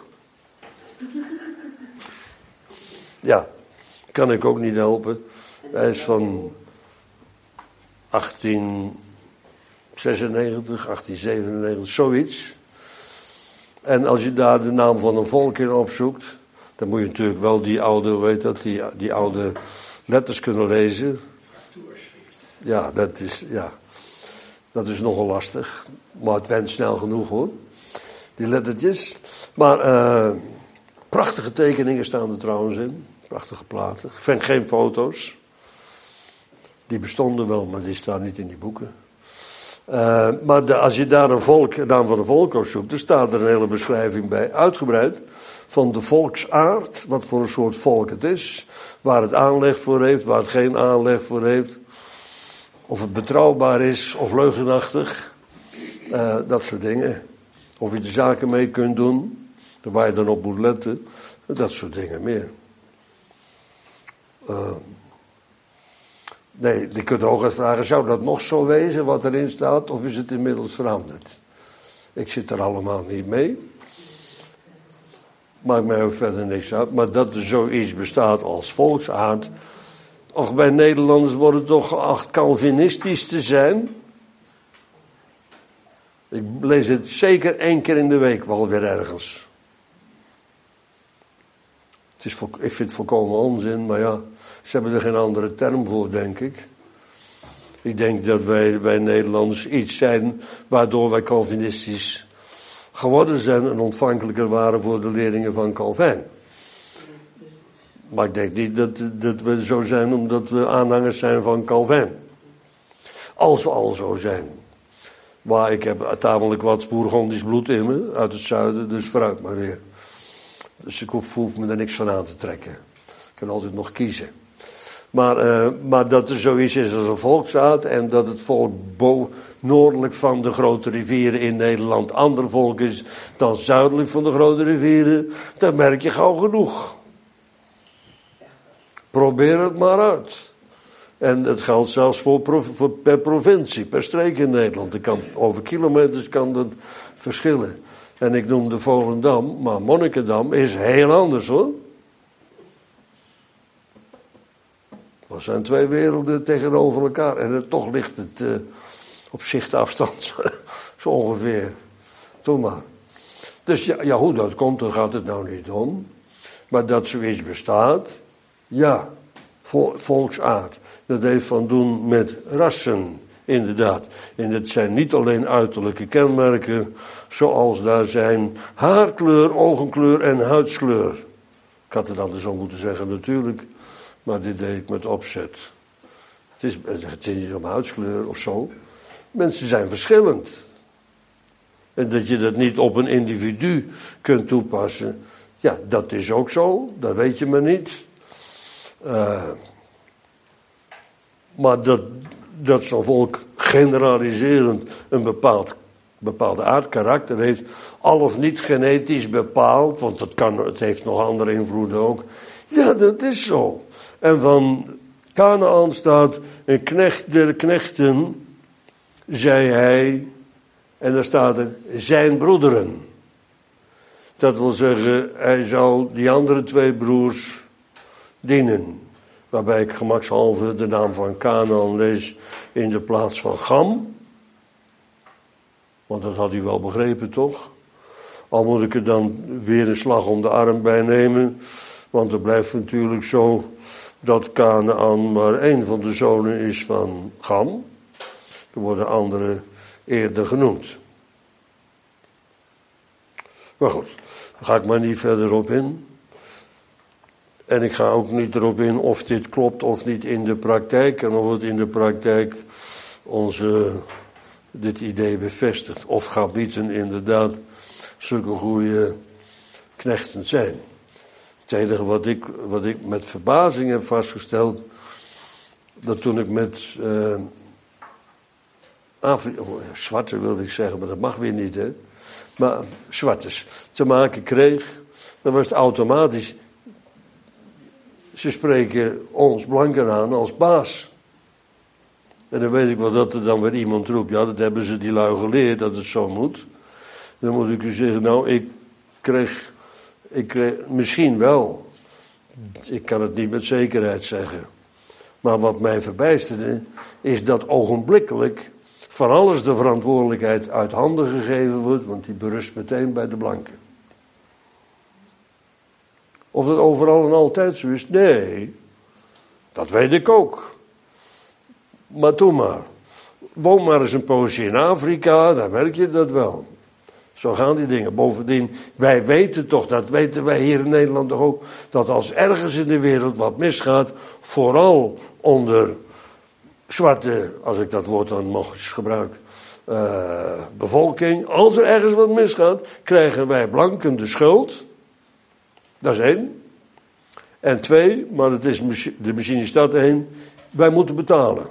Ja, kan ik ook niet helpen. Hij is van achttien zesennegentig, achttien zevenennegentig, zoiets. En als je daar de naam van een volk in opzoekt, dan moet je natuurlijk wel die oude, weet dat, die, die oude letters kunnen lezen. Ja, dat is, ja, dat is nogal lastig. Maar het went snel genoeg hoor. Die lettertjes. Maar uh, prachtige tekeningen staan er trouwens in. Prachtige platen. Ik vind geen foto's. Die bestonden wel, maar die staan niet in die boeken. Uh, maar de, als je daar een volk, een naam van een volk op zoekt, dan staat er een hele beschrijving bij, uitgebreid, van de volksaard, wat voor een soort volk het is, waar het aanleg voor heeft, waar het geen aanleg voor heeft, of het betrouwbaar is of leugenachtig, uh, dat soort dingen. Of je de zaken mee kunt doen, waar je dan op moet letten, dat soort dingen meer. Uh, Nee, je kunt ook eens vragen, zou dat nog zo wezen wat erin staat, of is het inmiddels veranderd? Ik zit er allemaal niet mee. Maakt mij ook verder niks uit. Maar dat er zoiets bestaat als volksaard. Och, wij Nederlanders worden toch geacht Calvinistisch te zijn. Ik lees het zeker één keer in de week wel weer ergens. Het is, ik vind het volkomen onzin, maar ja, ze hebben er geen andere term voor, denk ik. Ik denk dat wij, wij Nederlanders iets zijn waardoor wij Calvinistisch geworden zijn en ontvankelijker waren voor de leerlingen van Calvin. Maar ik denk niet dat, dat we zo zijn omdat we aanhangers zijn van Calvin. Als we al zo zijn. Maar ik heb tamelijk wat Bourgondisch bloed in me, uit het zuiden, dus vooruit maar weer. Dus ik hoef, hoef me er niks van aan te trekken. Ik kan altijd nog kiezen. Maar, uh, maar dat er zoiets is als een volksaard en dat het volk bo- noordelijk van de grote rivieren in Nederland ander volk is dan zuidelijk van de grote rivieren, dat merk je gauw genoeg. Probeer het maar uit. En het geldt zelfs voor, prov- voor per provincie, per streek in Nederland. Er kan, over kilometers kan dat verschillen. En ik noemde Volendam, maar Monnikendam is heel anders hoor. Dat zijn twee werelden tegenover elkaar. En het, toch ligt het uh, op zichtafstand, zo ongeveer. Toen maar. Dus ja, ja, hoe dat komt, daar gaat het nou niet om. Maar dat zoiets bestaat, ja, vol, volksaard. Dat heeft van doen met rassen, inderdaad. En dat zijn niet alleen uiterlijke kenmerken, zoals daar zijn haarkleur, ogenkleur en huidskleur. Ik had het anders zo moeten zeggen natuurlijk, maar dit deed ik met opzet. Het is, het is niet om huidskleur of zo. Mensen zijn verschillend. En dat je dat niet op een individu kunt toepassen, ja, dat is ook zo, dat weet je maar niet. Uh, maar dat, dat zo'n volk generaliserend een bepaald, bepaalde aardkarakter heeft, al of niet genetisch bepaald, want het, kan, het heeft nog andere invloeden ook. Ja, dat is zo. En van Kanaan staat, een knecht der knechten, zei hij, en daar staat er, zijn broederen. Dat wil zeggen, hij zou die andere twee broers dienen. Waarbij ik gemakshalve de naam van Kanaan lees in de plaats van Gam. Want dat had u wel begrepen, toch? Al moet ik er dan weer een slag om de arm bij nemen. Want het blijft natuurlijk zo dat Kanaan maar één van de zonen is van Gam. Er worden anderen eerder genoemd. Maar goed, daar ga ik maar niet verder op in. En ik ga ook niet erop in of dit klopt of niet in de praktijk. En of het in de praktijk onze, dit idee bevestigt. Of Gabieten inderdaad zulke goede knechten zijn. Het enige wat ik, wat ik met verbazing heb vastgesteld, dat toen ik met uh, Afri- oh, zwarte wilde ik zeggen, maar dat mag weer niet, hè. Maar zwartes te maken kreeg, dan was het automatisch. Ze spreken ons blanken aan als baas. En dan weet ik wel dat er dan weer iemand roept, ja, dat hebben ze die lui geleerd, dat het zo moet. Dan moet ik u zeggen, nou, ik kreeg, ik kreeg, misschien wel, ik kan het niet met zekerheid zeggen. Maar wat mij verbijsterde, is dat ogenblikkelijk van alles de verantwoordelijkheid uit handen gegeven wordt, want die berust meteen bij de blanken. Of dat overal en altijd zo is? Nee, dat weet ik ook. Maar doe maar. Woon maar eens een poosje in Afrika, dan merk je dat wel. Zo gaan die dingen. Bovendien, wij weten toch, dat weten wij hier in Nederland toch ook, dat als ergens in de wereld wat misgaat, vooral onder zwarte, als ik dat woord dan nog eens gebruik, uh, bevolking, als er ergens wat misgaat, krijgen wij blanken de schuld. Dat is één. En twee, maar het is, de machine staat één, wij moeten betalen.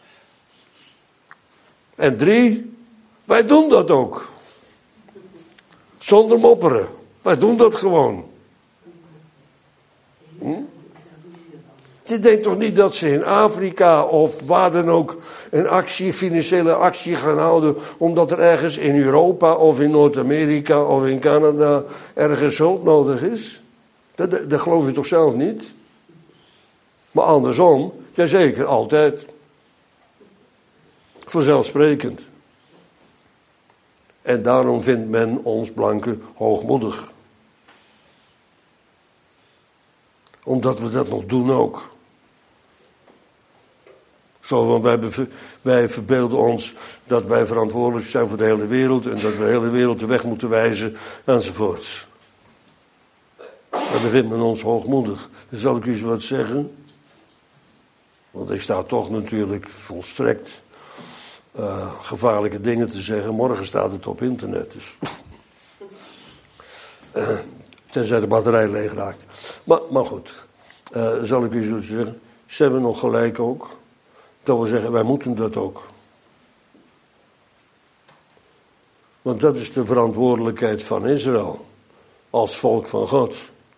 En drie, wij doen dat ook. Zonder mopperen. Wij doen dat gewoon. Hm? Je denkt toch niet dat ze in Afrika of waar dan ook een actie, financiële actie gaan houden, omdat er ergens in Europa of in Noord-Amerika of in Canada ergens hulp nodig is? Dat, dat, dat geloof je toch zelf niet? Maar andersom, jazeker, altijd. Vanzelfsprekend. En daarom vindt men ons blanken hoogmoedig. Omdat we dat nog doen ook. Zo, want wij, wij verbeelden ons dat wij verantwoordelijk zijn voor de hele wereld en dat we de hele wereld de weg moeten wijzen enzovoorts. Maar dan vindt men ons hoogmoedig. Dan zal ik u eens wat zeggen. Want ik sta toch natuurlijk volstrekt uh, gevaarlijke dingen te zeggen. Morgen staat het op internet. Dus. uh, tenzij de batterij leeg raakt. Maar, maar goed, uh, zal ik u zo zeggen. Ze hebben nog gelijk ook. Dat wil zeggen, wij moeten dat ook. Want dat is de verantwoordelijkheid van Israël. Als volk van God.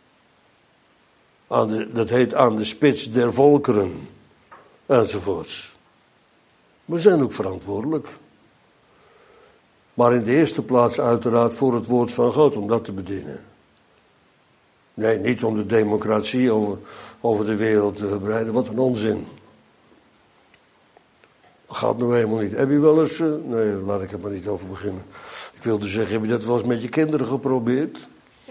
Aan de, dat heet aan de spits der volkeren. Enzovoorts. We zijn ook verantwoordelijk. Maar in de eerste plaats uiteraard voor het woord van God, om dat te bedienen. Nee, niet om de democratie over, over de wereld te verbreiden. Wat een onzin. Dat gaat nou helemaal niet. Heb je wel eens... Uh, nee, laat ik er maar niet over beginnen. Ik wilde zeggen, heb je dat wel eens met je kinderen geprobeerd?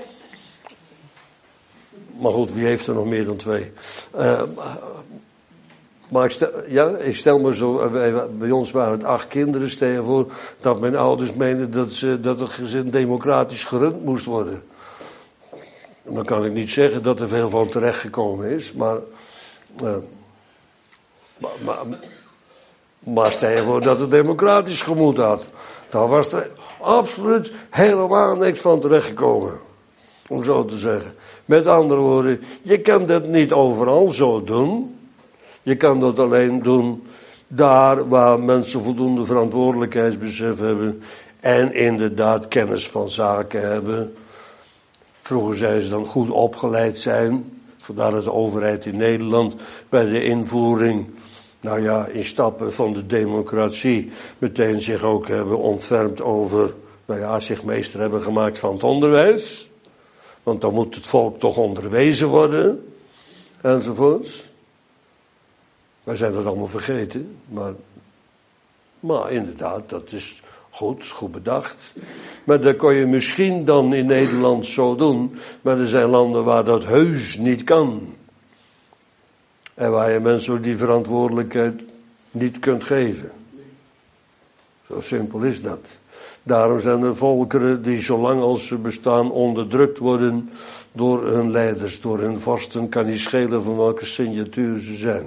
Maar goed, wie heeft er nog meer dan twee? Uh, maar ik stel, ja, ik stel me zo... Wij, bij ons waren het acht kinderen. Stel je voor dat mijn ouders meenden dat, ze, dat het gezin democratisch gerund moest worden. En dan kan ik niet zeggen dat er veel van terechtgekomen is. Maar... Uh, maar, maar Maar stel je voor dat het democratisch gemoed had. Dan was er absoluut helemaal niks van terechtgekomen. Om zo te zeggen. Met andere woorden, je kan dat niet overal zo doen. Je kan dat alleen doen daar waar mensen voldoende verantwoordelijkheidsbesef hebben. En inderdaad kennis van zaken hebben. Vroeger zeiden ze dan goed opgeleid zijn. Vandaar dat de overheid in Nederland bij de invoering... Nou ja, in stappen van de democratie meteen zich ook hebben ontfermd over, nou ja, zich meester hebben gemaakt van het onderwijs. Want dan moet het volk toch onderwezen worden, enzovoorts. Wij zijn dat allemaal vergeten, maar, maar inderdaad, dat is goed, goed bedacht. Maar dat kon je misschien dan in Nederland zo doen, maar er zijn landen waar dat heus niet kan. En waar je mensen die verantwoordelijkheid niet kunt geven. Zo simpel is dat. Daarom zijn er volkeren die zolang als ze bestaan onderdrukt worden door hun leiders, door hun vorsten. Kan niet schelen van welke signatuur ze zijn.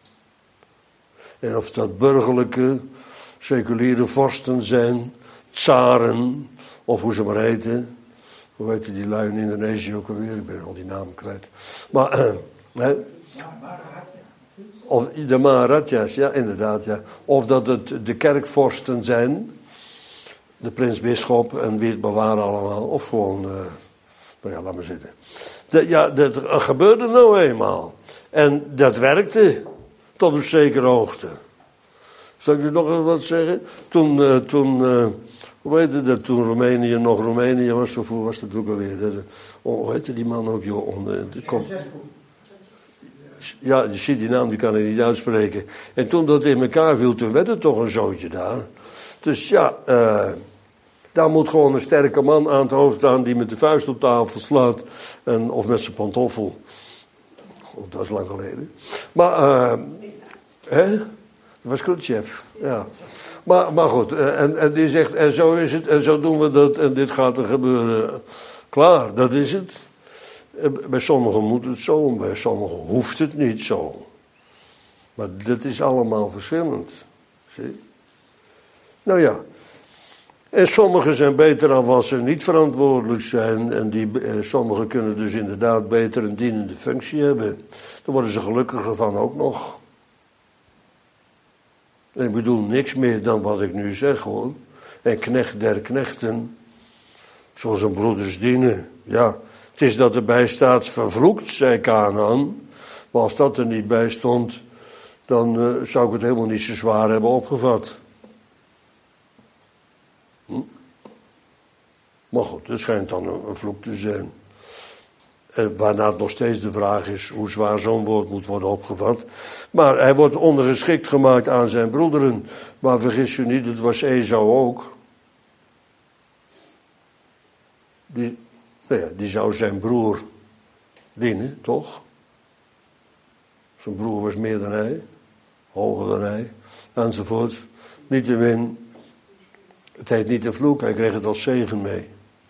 En of dat burgerlijke, seculiere vorsten zijn, tsaren, of hoe ze maar heten. Hoe weten die lui in Indonesië ook alweer? Ik ben al die namen kwijt. Maar, uh, hè. Of de Maharadjas, ja, inderdaad, ja. Of dat het de kerkvorsten zijn, de prins-bisschop en wie het bewaren allemaal. Of gewoon, uh, nou ja, laat maar zitten. De, ja, dat gebeurde nou eenmaal. En dat werkte tot een zekere hoogte. Zal ik u nog eens wat zeggen? Toen, uh, toen uh, hoe heet het dat, toen Roemenië nog Roemenië was, of hoe was dat ook alweer? De, oh, hoe heette die man ook, joh? On, de, de, kom. Ja, je ziet die naam, die kan ik niet uitspreken. En toen dat in elkaar viel, toen werd het toch een zootje daar. Dus ja, uh, daar moet gewoon een sterke man aan het hoofd staan die met de vuist op tafel slaat. En, of met zijn pantoffel. Oh, dat is lang geleden. Maar, uh, hè? Dat was Khrushchev, ja. Maar, maar goed, uh, en, en die zegt, en zo is het, en zo doen we dat, en dit gaat er gebeuren. Klaar, dat is het. Bij sommigen moet het zo, bij sommigen hoeft het niet zo. Maar dat is allemaal verschillend. Zie? Nou ja. En sommigen zijn beter af als ze niet verantwoordelijk zijn. En die, eh, sommigen kunnen dus inderdaad beter een dienende functie hebben. Daar worden ze gelukkiger van ook nog. En ik bedoel niks meer dan wat ik nu zeg hoor. En knecht der knechten. Zoals een broeders dienen. Ja. Het is dat erbij staat vervloekt, zei Kanaan. Maar als dat er niet bij stond, dan uh, zou ik het helemaal niet zo zwaar hebben opgevat. Hm? Maar goed, het schijnt dan een, een vloek te zijn. En waarna het nog steeds de vraag is hoe zwaar zo'n woord moet worden opgevat. Maar hij wordt ondergeschikt gemaakt aan zijn broederen. Maar vergis u niet, het was Esau ook. Die, nou ja, die zou zijn broer dienen, toch? Zijn broer was meer dan hij, hoger dan hij, enzovoort. Niettemin, het heet niet de vloek, hij kreeg het als zegen mee.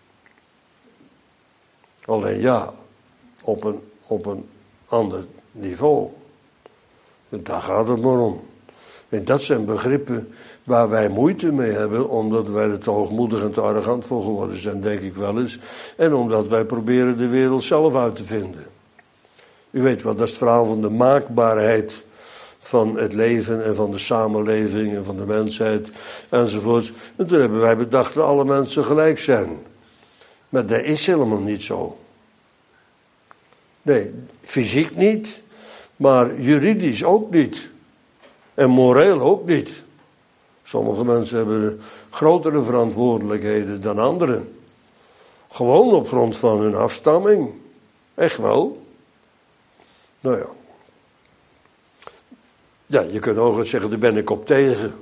Alleen ja, op een, op een ander niveau. En daar gaat het maar om. En dat zijn begrippen waar wij moeite mee hebben, omdat wij er te hoogmoedig en te arrogant voor geworden zijn, denk ik wel eens. En omdat wij proberen de wereld zelf uit te vinden. U weet wat, dat is het verhaal van de maakbaarheid van het leven en van de samenleving en van de mensheid enzovoort. En toen hebben wij bedacht dat alle mensen gelijk zijn. Maar dat is helemaal niet zo. Nee, fysiek niet, maar juridisch ook niet. En moreel ook niet. Sommige mensen hebben grotere verantwoordelijkheden dan anderen. Gewoon op grond van hun afstamming. Echt wel. Nou ja. Ja, je kunt ook zeggen, daar ben ik op tegen.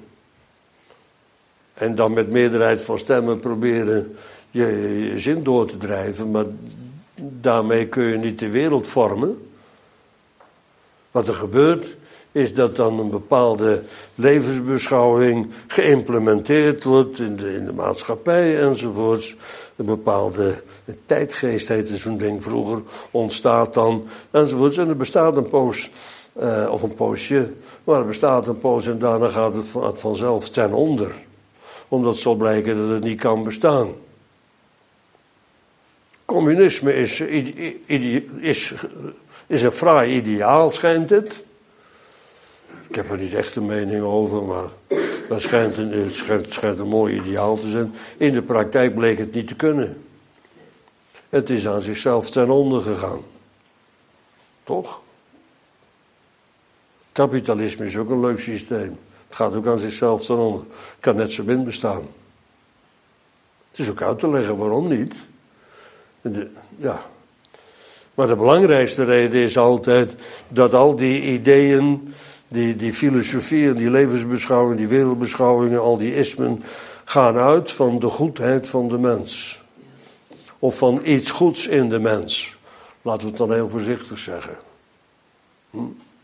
En dan met meerderheid van stemmen proberen je, je zin door te drijven. Maar daarmee kun je niet de wereld vormen. Wat er gebeurt, is dat dan een bepaalde levensbeschouwing geïmplementeerd wordt in de, in de maatschappij enzovoorts. Een bepaalde een tijdgeest heette zo'n ding vroeger, ontstaat dan enzovoorts. En er bestaat een poos, uh, of een poosje, maar er bestaat een poos en daarna gaat het van, vanzelf ten onder. Omdat het zal blijken dat het niet kan bestaan. Communisme is, is, is een fraai ideaal, schijnt het. Ik heb er niet echt een mening over, maar dat schijnt een, het schijnt, het schijnt een mooi ideaal te zijn. In de praktijk bleek het niet te kunnen. Het is aan zichzelf ten onder gegaan. Toch? Kapitalisme is ook een leuk systeem. Het gaat ook aan zichzelf ten onder. Het kan net zo min bestaan. Het is ook uit te leggen waarom niet. De, ja. Maar de belangrijkste reden is altijd dat al die ideeën, die, die filosofieën, die levensbeschouwingen, die wereldbeschouwingen, al die ismen, gaan uit van de goedheid van de mens. Of van iets goeds in de mens. Laten we het dan heel voorzichtig zeggen. Hm?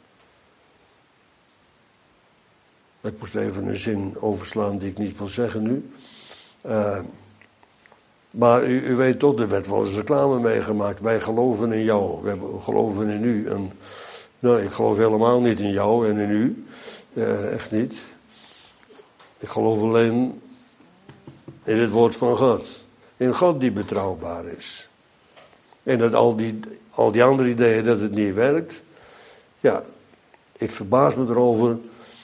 Ik moest even een zin overslaan die ik niet wil zeggen nu. Uh, maar u, u weet toch, er werd wel eens reclame meegemaakt. Wij geloven in jou. We hebben, geloven in u. En, nou, ik geloof helemaal niet in jou en in u. Uh, echt niet. Ik geloof alleen in het woord van God. In God die betrouwbaar is. En dat al die, al die andere ideeën dat het niet werkt. Ja, ik verbaas me erover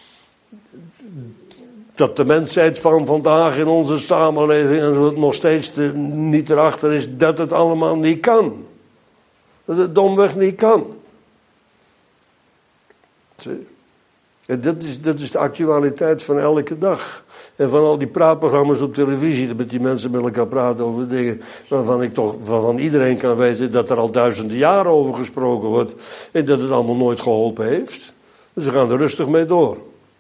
dat de mensheid van vandaag in onze samenleving en zo nog steeds te, niet erachter is dat het allemaal niet kan. Dat het domweg niet kan. En dat is, dat is de actualiteit van elke dag. En van al die praatprogramma's op televisie, dat met die mensen met elkaar praten over dingen waarvan ik toch, waarvan iedereen kan weten dat er al duizenden jaren over gesproken wordt en dat het allemaal nooit geholpen heeft. Dus we gaan er rustig mee door.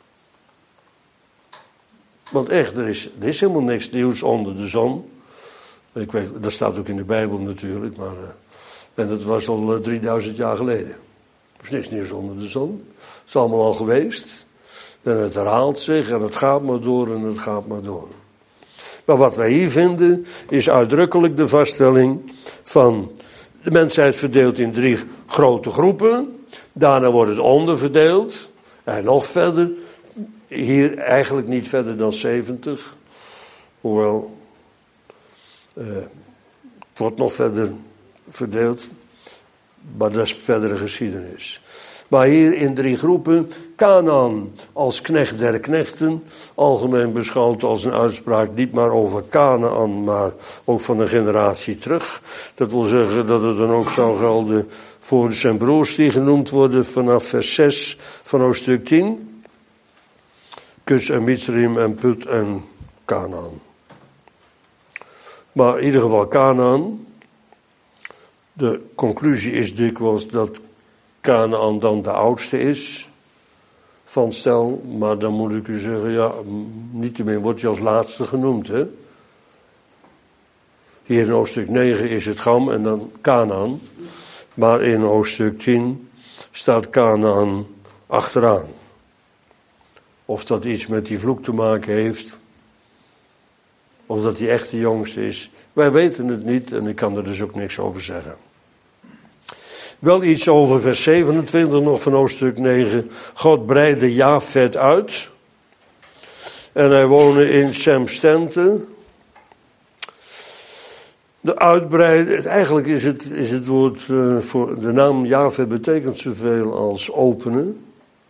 Want echt, er is, er is helemaal niks nieuws onder de zon. Ik weet, dat staat ook in de Bijbel natuurlijk, maar uh, en dat was al uh, drieduizend jaar geleden. Er is niks nieuws onder de zon. Het is allemaal al geweest. En het herhaalt zich en het gaat maar door en het gaat maar door. Maar wat wij hier vinden is uitdrukkelijk de vaststelling van de mensheid verdeeld in drie grote groepen. Daarna wordt het onderverdeeld. En nog verder. Hier eigenlijk niet verder dan zeventig. Hoewel, uh, het wordt nog verder verdeeld. Maar dat is verdere geschiedenis. Maar hier in drie groepen. Kanaan als knecht der knechten. Algemeen beschouwd als een uitspraak niet maar over Kanaan, maar ook van een generatie terug. Dat wil zeggen dat het dan ook zou gelden voor zijn broers die genoemd worden vanaf vers zes van hoofdstuk tien. Kus en Mitzrim en Put en Kanaan. Maar in ieder geval Kanaan. De conclusie is dikwijls dat Kanaan dan de oudste is van het stel. Maar dan moet ik u zeggen, ja, niettemin wordt hij als laatste genoemd, hè. Hier in hoofdstuk negen is het Gam en dan Kanaan. Maar in hoofdstuk tien staat Kanaan achteraan. Of dat iets met die vloek te maken heeft. Of dat hij echt de jongste is. Wij weten het niet en ik kan er dus ook niks over zeggen. Wel iets over vers zevenentwintig nog van hoofdstuk negen. God breidde Jafet uit. En hij woonde in Sems tenten. De uitbreiding, eigenlijk is het, is het woord uh, voor de naam Jafet betekent zoveel als openen.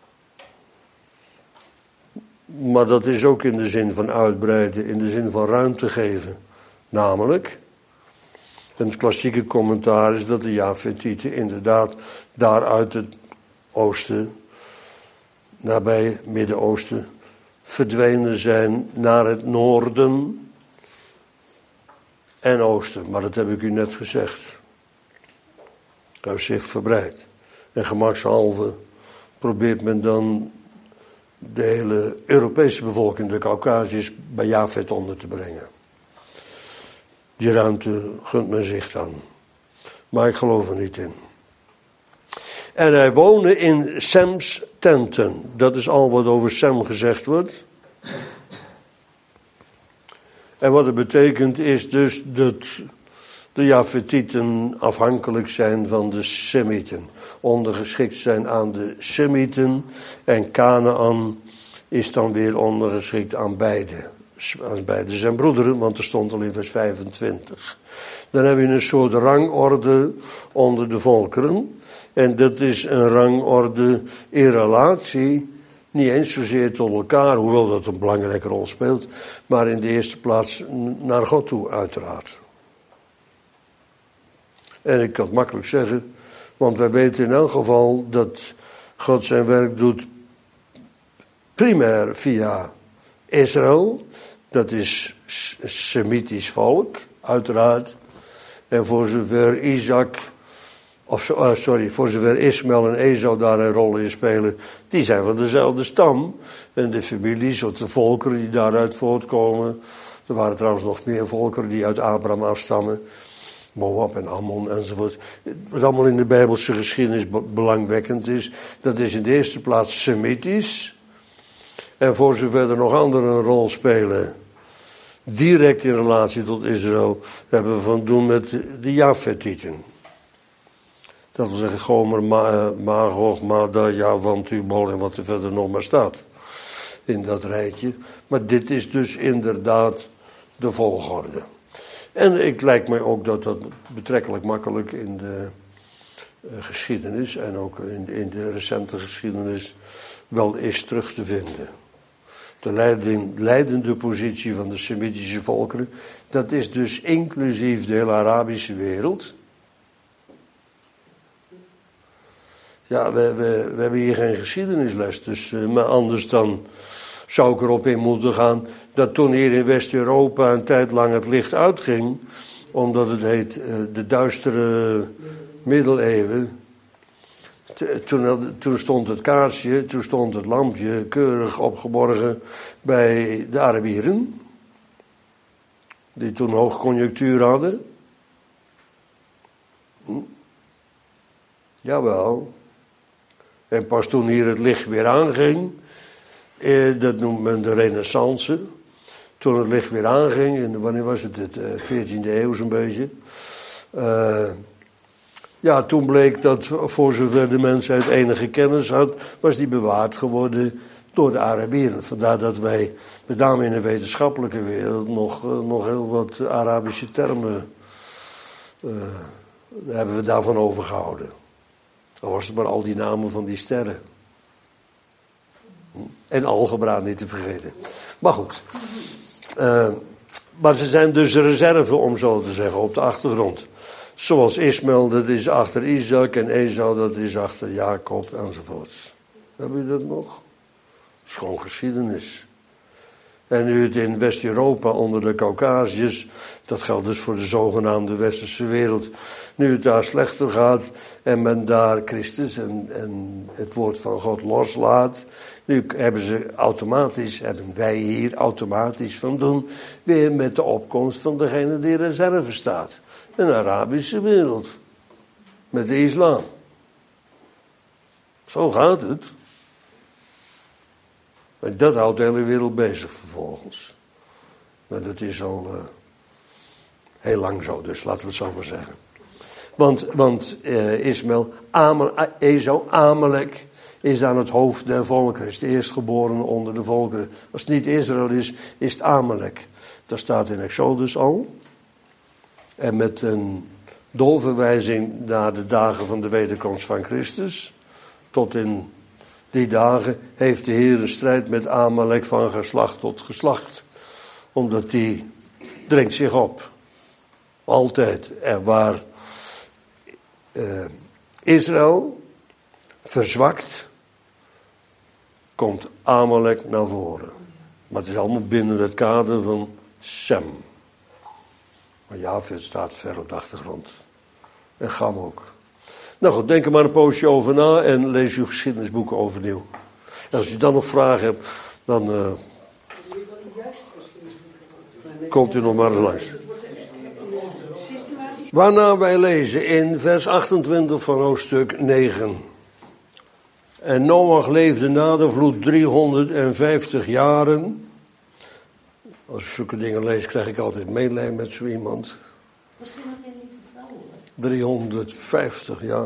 Maar dat is ook in de zin van uitbreiden, in de zin van ruimte geven. Namelijk, en het klassieke commentaar is dat de Jafetieten inderdaad daar uit het oosten, nabij Midden-Oosten, verdwenen zijn naar het noorden en oosten. Maar dat heb ik u net gezegd. Hij heeft zich verbreid. En gemakshalve probeert men dan de hele Europese bevolking, de Caucasiërs, bij Jafet onder te brengen. Die ruimte gunt men zich dan. Maar ik geloof er niet in. En hij woonde in Sems tenten. Dat is al wat over Sem gezegd wordt. En wat het betekent is dus dat de Jafetieten afhankelijk zijn van de Semieten. Ondergeschikt zijn aan de Semieten. En Kanaan is dan weer ondergeschikt aan beide. Aan beide zijn broederen, want er stond al in vers vijfentwintig. Dan hebben we een soort rangorde onder de volkeren. En dat is een rangorde in relatie, niet eens zozeer tot elkaar, hoewel dat een belangrijke rol speelt, maar in de eerste plaats naar God toe uiteraard. En ik kan het makkelijk zeggen, want wij weten in elk geval dat God zijn werk doet primair via Israël. Dat is Semitisch volk, uiteraard. En voor zover Isaac, of uh, sorry, voor zover Ismaël en Esau daar een rol in spelen, die zijn van dezelfde stam. En de families of de volkeren die daaruit voortkomen. Er waren trouwens nog meer volkeren die uit Abraham afstammen. Moab en Ammon enzovoort. Wat allemaal in de Bijbelse geschiedenis belangwekkend is, dat is in de eerste plaats Semitisch. En voor zover er nog anderen een rol spelen, direct in relatie tot Israël, hebben we van doen met de Jafetieten. Dat wil zeggen Gomer, Magog, Mada, Javan, Tubal en wat er verder nog maar staat. In dat rijtje. Maar dit is dus inderdaad de volgorde. En het lijkt mij ook dat dat betrekkelijk makkelijk in de uh, geschiedenis en ook in, in de recente geschiedenis wel is terug te vinden. De leiding, leidende positie van de Semitische volkeren, dat is dus inclusief de hele Arabische wereld. Ja, we, we, we hebben hier geen geschiedenisles, dus, uh, maar anders dan zou ik erop in moeten gaan dat toen hier in West-Europa een tijd lang het licht uitging, omdat het heet uh, de duistere middeleeuwen. Toen, toen stond het kaarsje, toen stond het lampje keurig opgeborgen bij de Arabieren, die toen hoogconjunctuur hadden. Hm? Jawel. En pas toen hier het licht weer aanging, eh, dat noemt men de renaissance. Toen het licht weer aanging, en wanneer was het, het veertiende eeuw zo'n beetje. Uh, ja, toen bleek dat voor zover de mensheid enige kennis had, was die bewaard geworden door de Arabieren. Vandaar dat wij, met name in de wetenschappelijke wereld, nog, uh, nog heel wat Arabische termen uh, hebben we daarvan overgehouden. Dan was het maar al die namen van die sterren. En algebra niet te vergeten. Maar goed. Uh, maar ze zijn dus reserve, om zo te zeggen, op de achtergrond. Zoals Ismaël, dat is achter Isaac. En Esau, dat is achter Jacob, enzovoorts. Hebben jullie dat nog? Dat is gewoon geschiedenis. En nu het in West-Europa onder de Caucasiërs, dat geldt dus voor de zogenaamde westerse wereld, nu het daar slechter gaat en men daar Christus en, en het woord van God loslaat, nu hebben ze automatisch, hebben wij hier automatisch van doen, weer met de opkomst van degene die reserve staat. Een Arabische wereld. Met de islam. Zo gaat het. En dat houdt de hele wereld bezig vervolgens. Maar dat is al uh, heel lang zo, dus laten we het zo maar zeggen. Want, want uh, Ismaël, Amel, Esau, Amalek, is aan het hoofd der volkeren. Is de eerstgeborene onder de volkeren. Als het niet Israël is, is het Amalek. Dat staat in Exodus al. En met een doorverwijzing naar de dagen van de wederkomst van Christus. Tot in die dagen heeft de Heer een strijd met Amalek van geslacht tot geslacht. Omdat die dringt zich op. Altijd. En waar uh, Israël verzwakt, komt Amalek naar voren. Maar het is allemaal binnen het kader van Sem. Maar Jafet staat ver op de achtergrond. En Gam ook. Nou goed, denk er maar een poosje over na en lees uw geschiedenisboeken overnieuw. En als u dan nog vragen hebt, dan uh, komt u nog maar eens langs. Waarna wij lezen in vers achtentwintig van hoofdstuk negen. En Noach leefde na de vloed driehonderdvijftig jaren. Als ik zulke dingen lees, krijg ik altijd medelijden met zo iemand. Misschien nog geen lieve vrouw, hoor. driehonderdvijftig jaar.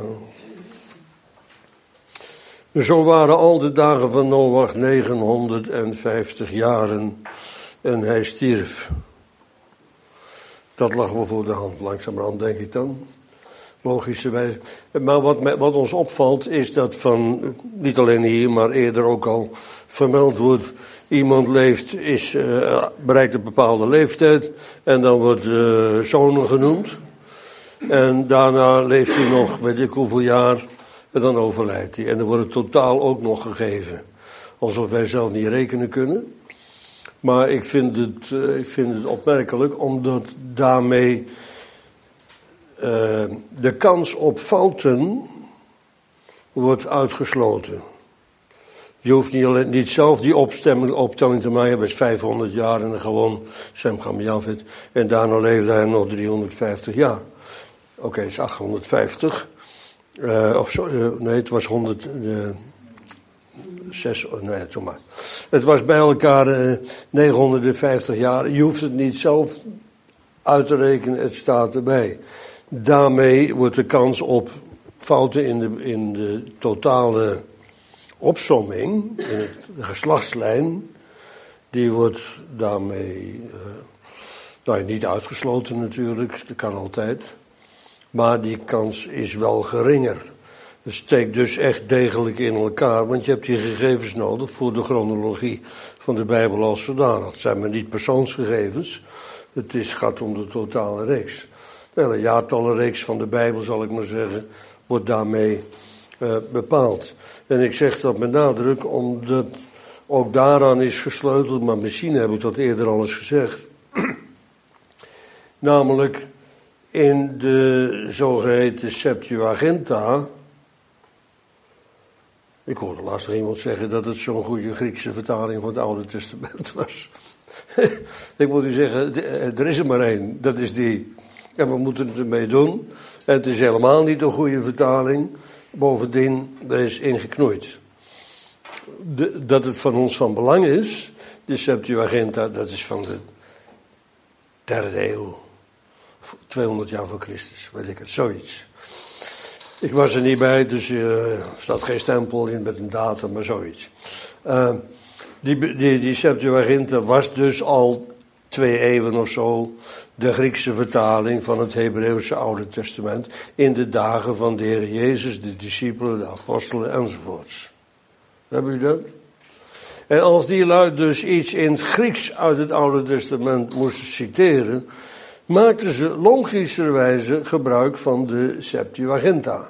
Zo waren al de dagen van Noach negenhonderdvijftig jaren. En hij stierf. Dat lag wel voor de hand, langzamerhand denk ik dan. Logischerwijs. Maar wat, wat ons opvalt is dat van, niet alleen hier, maar eerder ook al vermeld wordt. Iemand leeft, is, uh, bereikt een bepaalde leeftijd en dan wordt uh, zonen genoemd. En daarna leeft hij nog, weet ik hoeveel jaar, en dan overlijdt hij. En dan wordt het totaal ook nog gegeven. Alsof wij zelf niet rekenen kunnen. Maar ik vind het, uh, ik vind het opmerkelijk, omdat daarmee uh, de kans op fouten wordt uitgesloten. Je hoeft niet, alleen, niet zelf die opstelling, optelling te maken. Hij was vijfhonderd jaar en gewoon Sem, Gam, Jafet. En daarna leefde hij nog driehonderdvijftig jaar. Oké, okay, het is achthonderdvijftig. Uh, of zo, uh, nee, het was honderd. Uh, Zes, nee, toen maar. Het was bij elkaar uh, negenhonderdvijftig jaar. Je hoeft het niet zelf uit te rekenen, het staat erbij. Daarmee wordt de kans op fouten in de, in de totale opsomming, in het, de geslachtslijn, die wordt daarmee uh, nou, niet uitgesloten natuurlijk, dat kan altijd. Maar die kans is wel geringer. Het steekt dus echt degelijk in elkaar, want je hebt die gegevens nodig voor de chronologie van de Bijbel als zodanig. Het zijn maar niet persoonsgegevens, het is, gaat om de totale reeks. Wel, een jaartallenreeks van de Bijbel, zal ik maar zeggen, wordt daarmee uh, bepaald. En ik zeg dat met nadruk, omdat ook daaraan is gesleuteld, maar misschien heb ik dat eerder al eens gezegd. Namelijk in de zogeheten Septuaginta. Ik hoorde laatst iemand zeggen dat het zo'n goede Griekse vertaling van het Oude Testament was. Ik moet u zeggen, er is er maar één, dat is die. En we moeten het ermee doen. En het is helemaal niet een goede vertaling. Bovendien, dat is ingeknoeid. De, dat het van ons van belang is, de Septuaginta, dat is van de derde eeuw. tweehonderd jaar voor Christus, weet ik het, zoiets. Ik was er niet bij, dus uh, er staat geen stempel in met een datum, maar zoiets. Uh, die, die, die Septuaginta was dus al twee eeuwen of zo de Griekse vertaling van het Hebreeuwse Oude Testament in de dagen van de Heer Jezus, de discipelen, de apostelen enzovoorts. Hebben u dat? En als die lui dus iets in het Grieks uit het Oude Testament moesten citeren, maakten ze logischerwijze gebruik van de Septuaginta.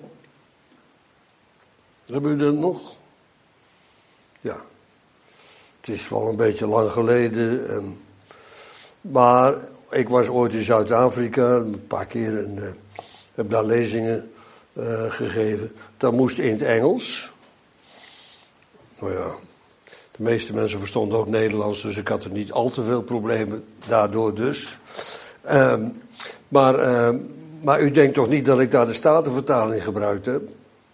Hebben u dat nog? Ja. Het is wel een beetje lang geleden. En, maar ik was ooit in Zuid-Afrika, een paar keer, en uh, heb daar lezingen uh, gegeven. Dat moest in het Engels. Nou ja, de meeste mensen verstonden ook Nederlands, dus ik had er niet al te veel problemen daardoor dus. Um, maar, uh, maar u denkt toch niet dat ik daar de Statenvertaling gebruikt heb?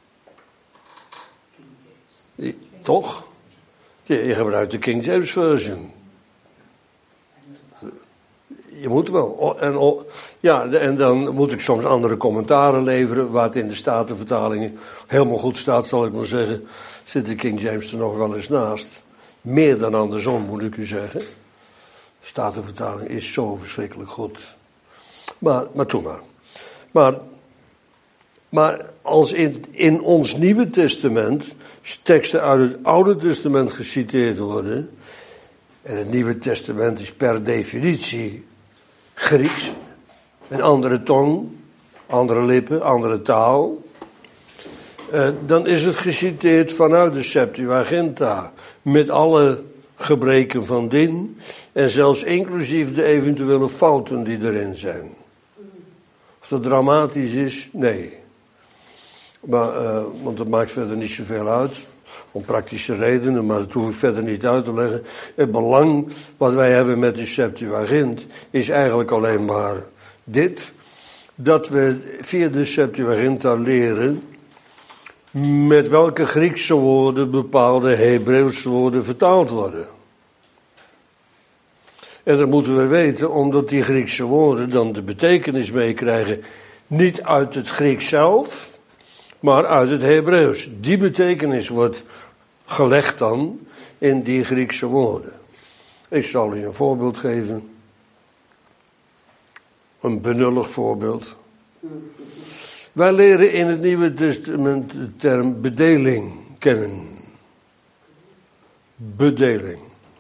I, toch? Je, je gebruikt de King James Version. Je moet wel. En, ja, en dan moet ik soms andere commentaren leveren, waar het in de Statenvertalingen helemaal goed staat, zal ik maar zeggen. Zit de King James er nog wel eens naast. Meer dan andersom, moet ik u zeggen. De Statenvertaling is zo verschrikkelijk goed. Maar, maar toen maar. Maar, maar als in, in ons Nieuwe Testament teksten uit het Oude Testament geciteerd worden, en het Nieuwe Testament is per definitie Grieks, een andere tong, andere lippen, andere taal, uh, dan is het geciteerd vanuit de Septuaginta, met alle gebreken van dien, en zelfs inclusief de eventuele fouten die erin zijn. Of dat dramatisch is? Nee. Maar, uh, want dat maakt verder niet zoveel uit. Om praktische redenen, maar dat hoef ik verder niet uit te leggen. Het belang wat wij hebben met de Septuagint is eigenlijk alleen maar dit. Dat we via de Septuaginta leren met welke Griekse woorden bepaalde Hebreeuwse woorden vertaald worden. En dat moeten we weten, omdat die Griekse woorden dan de betekenis meekrijgen, niet uit het Grieks zelf, maar uit het Hebreeuws. Die betekenis wordt gelegd dan in die Griekse woorden. Ik zal u een voorbeeld geven. Een benullig voorbeeld. Wij leren in het Nieuwe Testament de term bedeling kennen. Bedeling.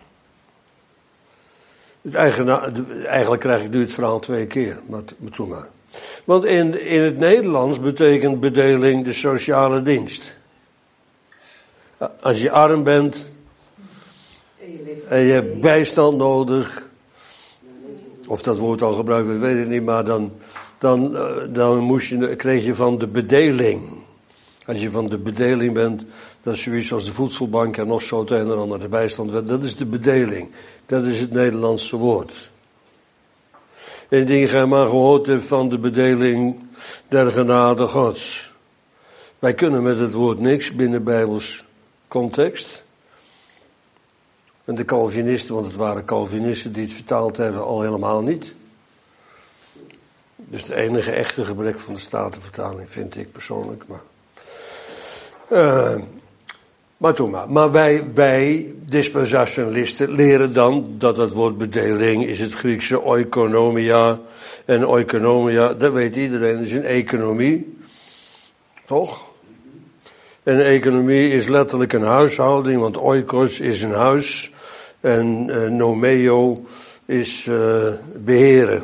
Het eigena- eigenlijk krijg ik nu het verhaal twee keer, maar doe maar. Want in, in het Nederlands betekent bedeling de sociale dienst. Als je arm bent en je hebt bijstand nodig, of dat woord al gebruikt wordt, weet ik niet, maar dan, dan, dan moest je, kreeg je van de bedeling. Als je van de bedeling bent, dat is zoiets als de voedselbank en nog zo het een en ander de bijstand. Dat is de bedeling. Dat is het Nederlandse woord. Indien gij maar gehoord hebt van de bedeling der genade Gods. Wij kunnen met het woord niks binnen Bijbels context. En de Calvinisten, want het waren Calvinisten die het vertaald hebben, al helemaal niet. Dus de enige echte gebrek van de Statenvertaling vind ik persoonlijk. Maar, uh, maar toen maar. Maar wij, wij dispensationalisten leren dan dat het woord bedeling is het Griekse oikonomia. En oikonomia, dat weet iedereen, is een economie. Toch? En een economie is letterlijk een huishouding, want oikos is een huis. En uh, nomeo is uh, beheren.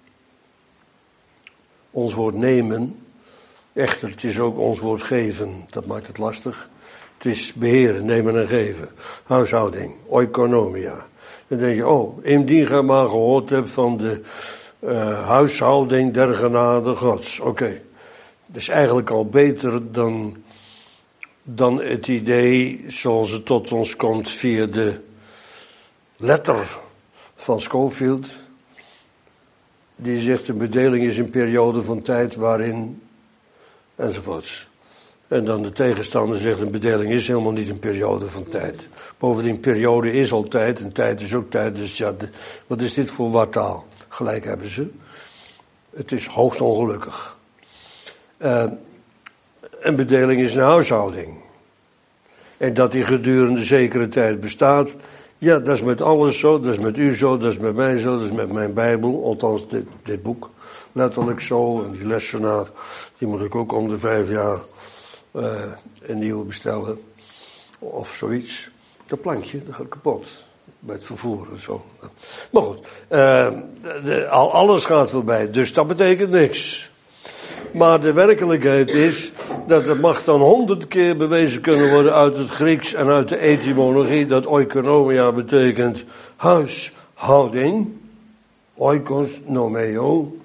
Ons woord nemen, echter het is ook ons woord geven, dat maakt het lastig. Het is beheren, nemen en geven. Huishouding, oikonomia. Dan denk je, oh, indien gij maar gehoord hebt van de uh, huishouding der genade Gods. Oké, okay. Dat is eigenlijk al beter dan, dan het idee zoals het tot ons komt via de letter van Scofield. Die zegt, een bedeling is een periode van tijd waarin, enzovoorts. En dan de tegenstander zegt, een bedeling is helemaal niet een periode van tijd. Bovendien, periode is al tijd en tijd is ook tijd. Dus ja, de, wat is dit voor wartaal? Gelijk hebben ze. Het is hoogst ongelukkig. Uh, een bedeling is een huishouding. En dat die gedurende zekere tijd bestaat, Ja, dat is met alles zo, dat is met u zo, dat is met mij zo, dat is met mijn Bijbel, althans dit, dit boek. Letterlijk zo, en die lessenaar, die moet ik ook om de vijf jaar uh, een nieuwe bestellen. Of zoiets. Dat plankje, dat gaat kapot. Bij het vervoer en zo. Maar goed, uh, de, de, al, alles gaat voorbij, dus dat betekent niks. Maar de werkelijkheid is dat het mag dan honderd keer bewezen kunnen worden uit het Grieks en uit de etymologie dat oikonomia betekent huishouding. Oikos nomeo.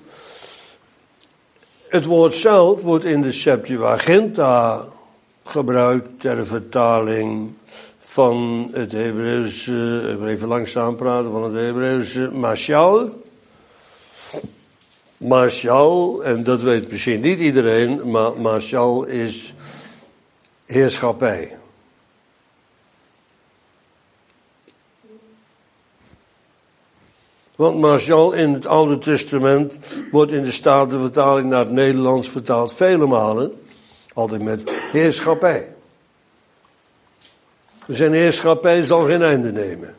Het woord zelf wordt in de Septuaginta gebruikt ter vertaling van het Hebreeuwse, even langzaam praten, van het Hebreeuwse mashal. Mashal, en dat weet misschien niet iedereen, maar mashal is heerschappij. Want mashal in het Oude Testament wordt in de Statenvertaling naar het Nederlands vertaald vele malen. Altijd met heerschappij. Zijn heerschappij zal geen einde nemen.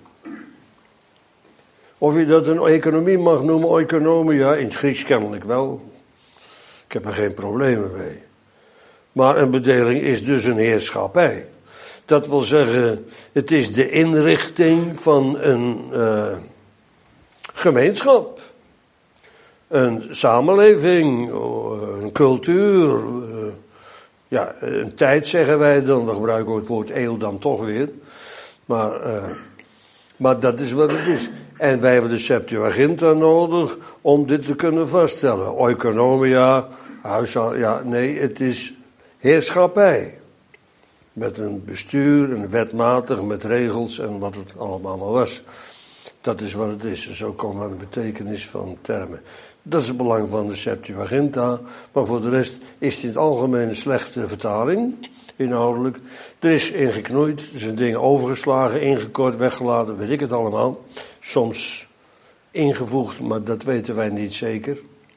Of je dat een economie mag noemen, oikonomia, in het Grieks kennelijk wel. Ik heb er geen problemen mee. Maar een bedeling is dus een heerschappij. Dat wil zeggen, het is de inrichting van een uh, gemeenschap. Een samenleving, een cultuur. Uh, ja, een tijd zeggen wij dan, we gebruiken het woord eeuw dan toch weer. Maar, uh, maar dat is wat het is. En wij hebben de Septuaginta nodig om dit te kunnen vaststellen. Oikonomia, huishouden, ja, nee, het is heerschappij. Met een bestuur, een wetmatig, met regels en wat het allemaal maar was. Dat is wat het is. En zo komen we aan de betekenis van termen. Dat is het belang van de Septuaginta. Maar voor de rest is het in het algemeen een slechte vertaling, inhoudelijk. Er is ingeknoeid, er zijn dingen overgeslagen, ingekort, weggelaten, weet ik het allemaal. Soms ingevoegd, maar dat weten wij niet zeker.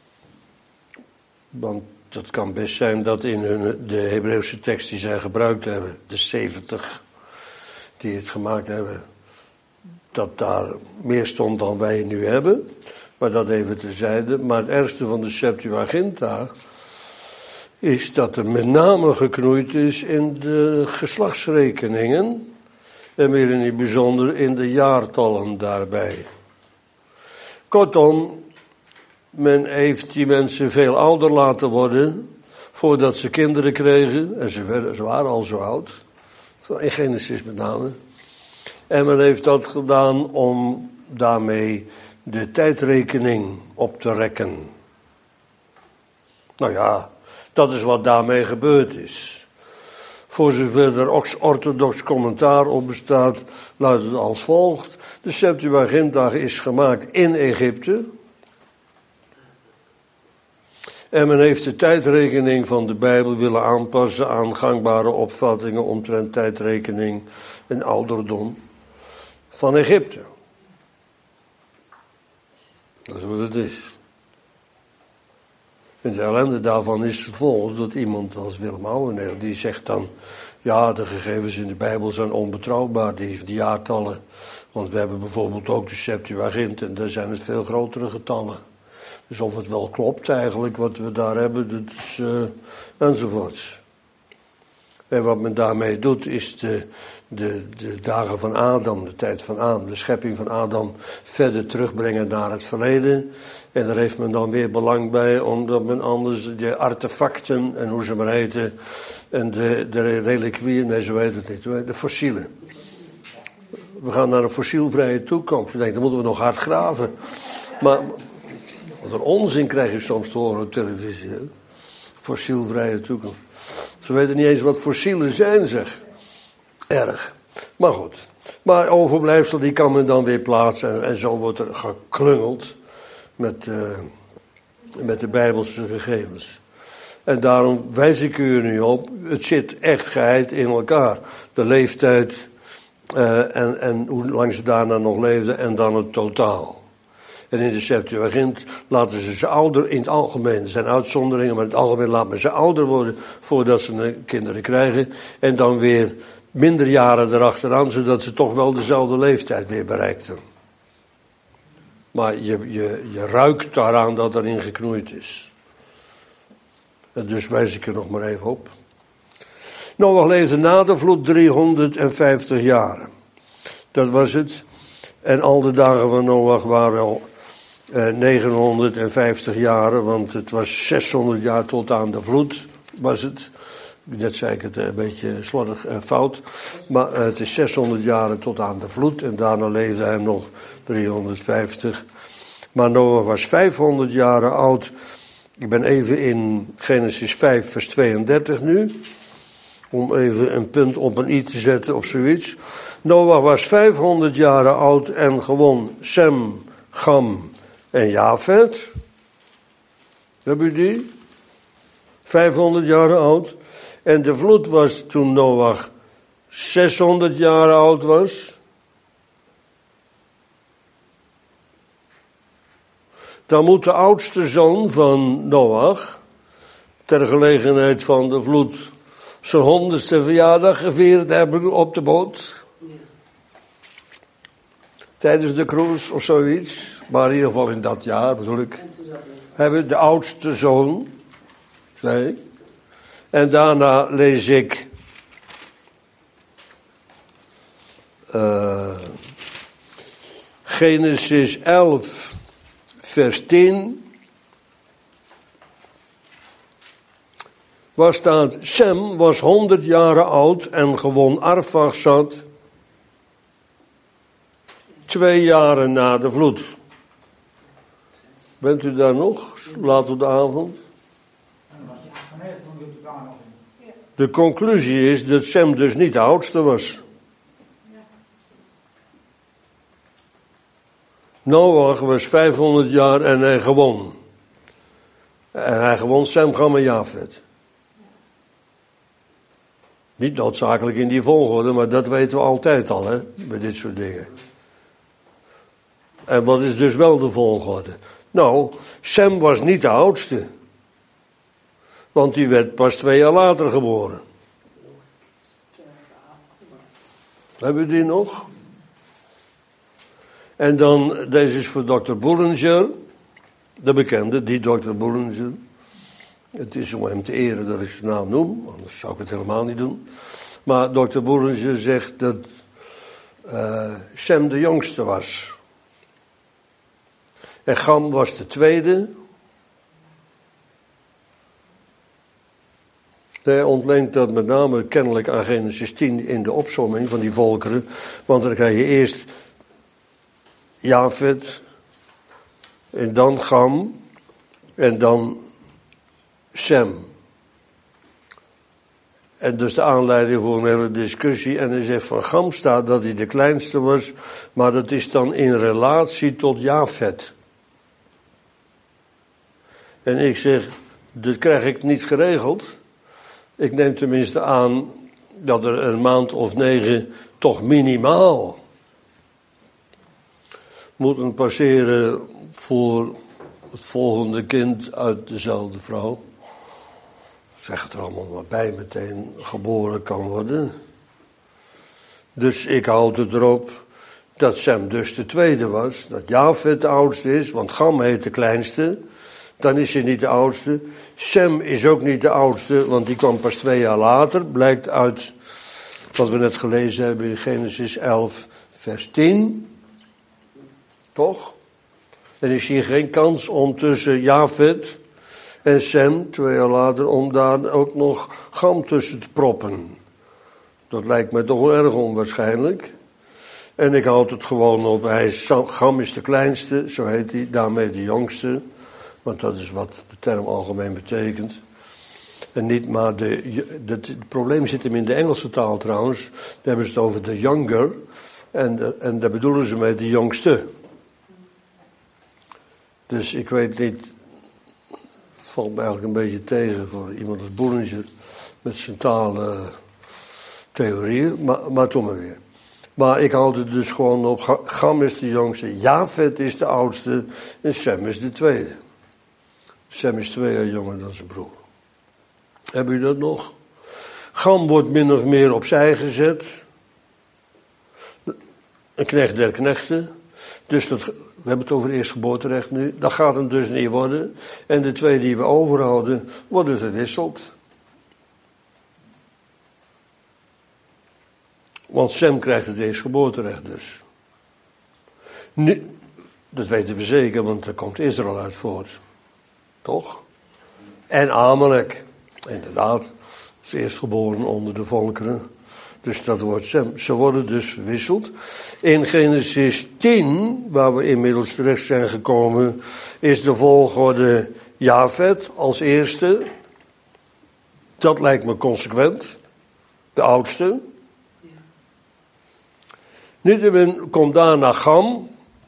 Want dat kan best zijn dat in hun, de Hebreeuwse tekst die zij gebruikt hebben, de zeventig die het gemaakt hebben, dat daar meer stond dan wij nu hebben. Maar dat even terzijde. Maar het ergste van de Septuaginta is dat er met name geknoeid is in de geslachtsrekeningen. En meer in het bijzonder in de jaartallen daarbij. Kortom, men heeft die mensen veel ouder laten worden voordat ze kinderen kregen. En ze, werden, ze waren al zo oud. In Genesis met name. En men heeft dat gedaan om daarmee de tijdrekening op te rekken. Nou ja, dat is wat daarmee gebeurd is. Voor zover er orthodox commentaar op bestaat, luidt het als volgt. De Septuaginta is gemaakt in Egypte. En men heeft de tijdrekening van de Bijbel willen aanpassen aan gangbare opvattingen omtrent tijdrekening en ouderdom van Egypte. Dat is wat het is. En de ellende daarvan is vervolgens dat iemand als Willem Ouweneel, die zegt dan, ja, de gegevens in de Bijbel zijn onbetrouwbaar, die, die jaartallen. Want we hebben bijvoorbeeld ook de Septuaginta en daar zijn het veel grotere getallen. Dus of het wel klopt eigenlijk wat we daar hebben, dat is, uh, enzovoorts. En wat men daarmee doet is de, de, de dagen van Adam, de tijd van Adam, de schepping van Adam verder terugbrengen naar het verleden. En daar heeft men dan weer belang bij, omdat men anders de artefacten en hoe ze maar heten, en de, de reliquieën, nee zo heet het niet, de fossielen. We gaan naar een fossielvrije toekomst. Ik denk, dan moeten we nog hard graven. Maar wat een onzin krijg je soms te horen op televisie. Hè? Fossielvrije toekomst. Ze weten niet eens wat fossielen zijn, zeg. Erg. Maar goed. Maar overblijfsel, die kan men dan weer plaatsen. En, en zo wordt er geklungeld met, uh, met de Bijbelse gegevens. En daarom wijs ik u er nu op. Het zit echt geheid in elkaar. De leeftijd uh, en, en hoe lang ze daarna nog leefden en dan het totaal. En in de Septuagint laten ze ze ouder, in het algemeen, er zijn uitzonderingen, maar in het algemeen laat men ze ouder worden voordat ze kinderen krijgen. En dan weer minder jaren erachteraan, zodat ze toch wel dezelfde leeftijd weer bereikten. Maar je, je, je ruikt daaraan dat erin geknoeid is. En dus wijs ik er nog maar even op. Noach leefde na de vloed driehonderdvijftig jaren. Dat was het. En al de dagen van Noach waren al eh, negenhonderdvijftig jaren, want het was zeshonderd jaar tot aan de vloed, was het. Net zei ik het een beetje slordig en fout. Maar uh, het is zeshonderd jaren tot aan de vloed. En daarna leefde hij nog driehonderdvijftig. Maar Noach was vijfhonderd jaren oud. Ik ben even in Genesis vijf vers tweeëndertig nu. Om even een punt op een i te zetten of zoiets. Noach was vijfhonderd jaren oud en gewoon Sem, Cham en Jafet. Heb u die? vijfhonderd jaren oud. En de vloed was toen Noach zeshonderd jaar oud was. Dan moet de oudste zoon van Noach, ter gelegenheid van de vloed, zijn honderdste verjaardag gevierd hebben op de boot. Ja. Tijdens de cruise of zoiets. Maar in ieder geval in dat jaar bedoel ik. Hebben de oudste zoon, zei ik. En daarna lees ik uh, Genesis elf, vers tien. Waar staat, Sem was honderd jaren oud en gewoon Arphaxad twee jaren na de vloed. Bent u daar nog, laat op de avond? De conclusie is dat Sem dus niet de oudste was. Noach was vijfhonderd jaar en hij gewon. En hij gewon Sem, Cham en Jafet. Niet noodzakelijk in die volgorde, maar dat weten we altijd al, hè, bij dit soort dingen. En wat is dus wel de volgorde? Nou, Sem was niet de oudste. Want die werd pas twee jaar later geboren. Hebben we die nog? En dan, deze is voor dokter Bullinger. De bekende, die dokter Bullinger. Het is om hem te eren dat ik zijn naam noem, anders zou ik het helemaal niet doen. Maar dokter Bullinger zegt dat uh, Sem de jongste was. En Cham was de tweede. Hij ontleent dat met name kennelijk aan Genesis tien in de opsomming van die volkeren. Want dan krijg je eerst Jafet, en dan Cham, en dan Sem. En dus de aanleiding voor een hele discussie. En hij zegt van Cham staat dat hij de kleinste was, maar dat is dan in relatie tot Jafet. En ik zeg, dat krijg ik niet geregeld. Ik neem tenminste aan dat er een maand of negen toch minimaal moeten passeren voor het volgende kind uit dezelfde vrouw. Zeg het er allemaal maar bij, meteen geboren kan worden. Dus ik houd het erop dat Sem dus de tweede was, dat Jafet de oudste is, want Cham heet de kleinste. Dan is hij niet de oudste. Sem is ook niet de oudste, want die kwam pas twee jaar later. Blijkt uit wat we net gelezen hebben in Genesis elf, vers tien. Toch? En is hier geen kans om tussen Jafet en Sem, twee jaar later, om daar ook nog Cham tussen te proppen. Dat lijkt me toch wel erg onwaarschijnlijk. En ik houd het gewoon op, hij is, Cham is de kleinste, zo heet hij, daarmee de jongste. Want dat is wat de term algemeen betekent. En niet maar de, de, het probleem zit hem in de Engelse taal trouwens. Daar hebben ze het over de younger. En, de, en daar bedoelen ze mee de jongste. Dus ik weet niet. Het valt me eigenlijk een beetje tegen voor iemand als Bullinger. Met zijn taaltheorieën. Maar, maar toch maar weer. Maar ik houd het dus gewoon op. Cham is de jongste. Jafet is de oudste. En Sem is de tweede. Sem is twee jaar jonger dan zijn broer. Hebben u dat nog? Gam wordt min of meer opzij gezet. Een knecht der knechten. Dus dat, we hebben het over eerstgeboorterecht nu. Dat gaat hem dus niet worden. En de twee die we overhouden, worden verwisseld. Want Sem krijgt het eerstgeboorterecht dus. Nu, dat weten we zeker, want er komt Israël uit voort. Toch? En Amalek. Inderdaad. Is eerstgeboren onder de volkeren. Dus dat wordt Sem. Ze worden dus verwisseld. In Genesis tien, waar we inmiddels terecht zijn gekomen, is de volgorde Jafet als eerste. Dat lijkt me consequent. De oudste. Niettemin komt daarna Gam.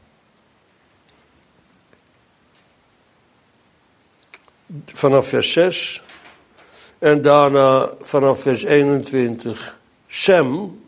Vanaf vers zes. En daarna vanaf vers eenentwintig Sem.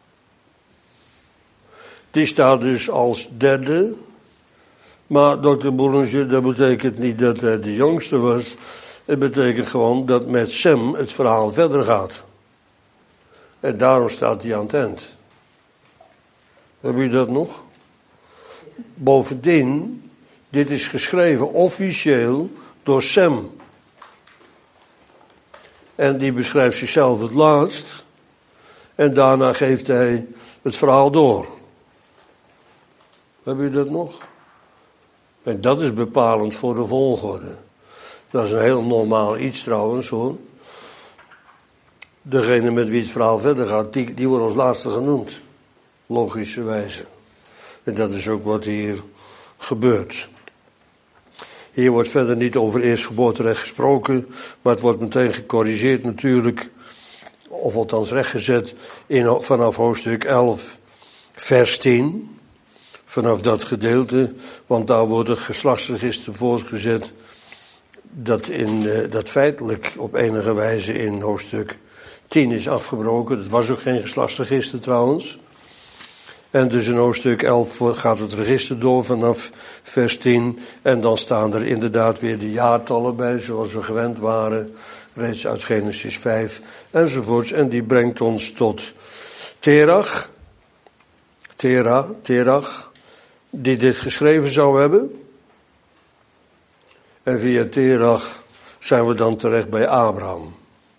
Die staat dus als derde. Maar dokter Boulanger, dat betekent niet dat hij de jongste was. Het betekent gewoon dat met Sem het verhaal verder gaat. En daarom staat hij aan het eind. Hebben jullie dat nog? Bovendien, dit is geschreven officieel door Sem. En die beschrijft zichzelf het laatst. En daarna geeft hij het verhaal door. Hebben jullie dat nog? En dat is bepalend voor de volgorde. Dat is een heel normaal iets trouwens hoor. Degene met wie het verhaal verder gaat, die, die wordt als laatste genoemd. Logischerwijze. En dat is ook wat hier gebeurt. Hier wordt verder niet over eerstgeboorterecht gesproken, maar het wordt meteen gecorrigeerd natuurlijk, of althans rechtgezet, in, vanaf hoofdstuk elf, vers tien. Vanaf dat gedeelte, want daar wordt het geslachtsregister voortgezet, dat, in, dat feitelijk op enige wijze in hoofdstuk tien is afgebroken. Dat was ook geen geslachtsregister trouwens. En dus in hoofdstuk elf gaat het register door vanaf vers tien. En dan staan er inderdaad weer de jaartallen bij, zoals we gewend waren. Reeds uit Genesis vijf enzovoorts. En die brengt ons tot Terach. Terah, Terach. Die dit geschreven zou hebben. En via Terach zijn we dan terecht bij Abraham.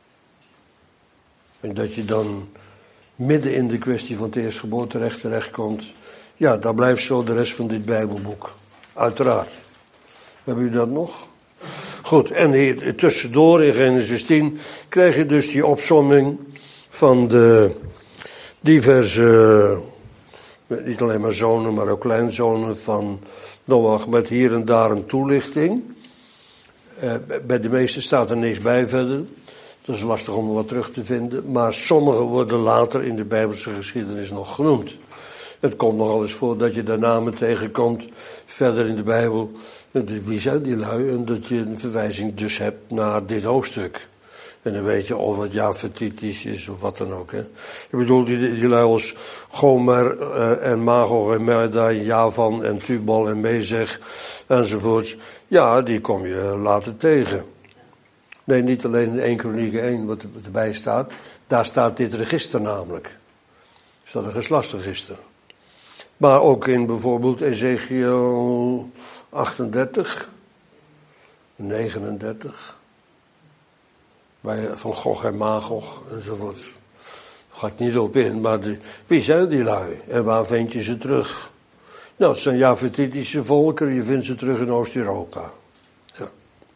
En dat je dan midden in de kwestie van het eerstgeboorterecht terechtkomt. Ja, dat blijft zo de rest van dit Bijbelboek. Uiteraard. Hebben jullie dat nog? Goed, en hier tussendoor in Genesis tien krijg je dus die opsomming van de diverse, niet alleen maar zonen, maar ook kleinzonen van Noach, met hier en daar een toelichting. Uh, bij de meeste staat er niks bij verder. Dat is lastig om er wat terug te vinden. Maar sommige worden later in de Bijbelse geschiedenis nog genoemd. Het komt nogal eens voor dat je daar namen tegenkomt. Verder in de Bijbel. Wie zijn die lui? En dat je een verwijzing dus hebt naar dit hoofdstuk. En dan weet je of het Jafetitisch is of wat dan ook. Hè. Ik bedoel, die, die lui als Gomer uh, en Magog en Medai, Javan en Tubal en Mezeg enzovoorts. Ja, die kom je later tegen. Nee, niet alleen in één Kronieken één wat erbij staat. Daar staat dit register namelijk. Er staat een geslachtsregister. Maar ook in bijvoorbeeld Ezekiel achtendertig, negenendertig. Bij, van Gog en Magog enzovoort. Daar ga ik niet op in, maar de, wie zijn die lui? En waar vind je ze terug? Nou, het zijn Jafetitische volkeren, je vindt ze terug in Oost-Europa. Ja.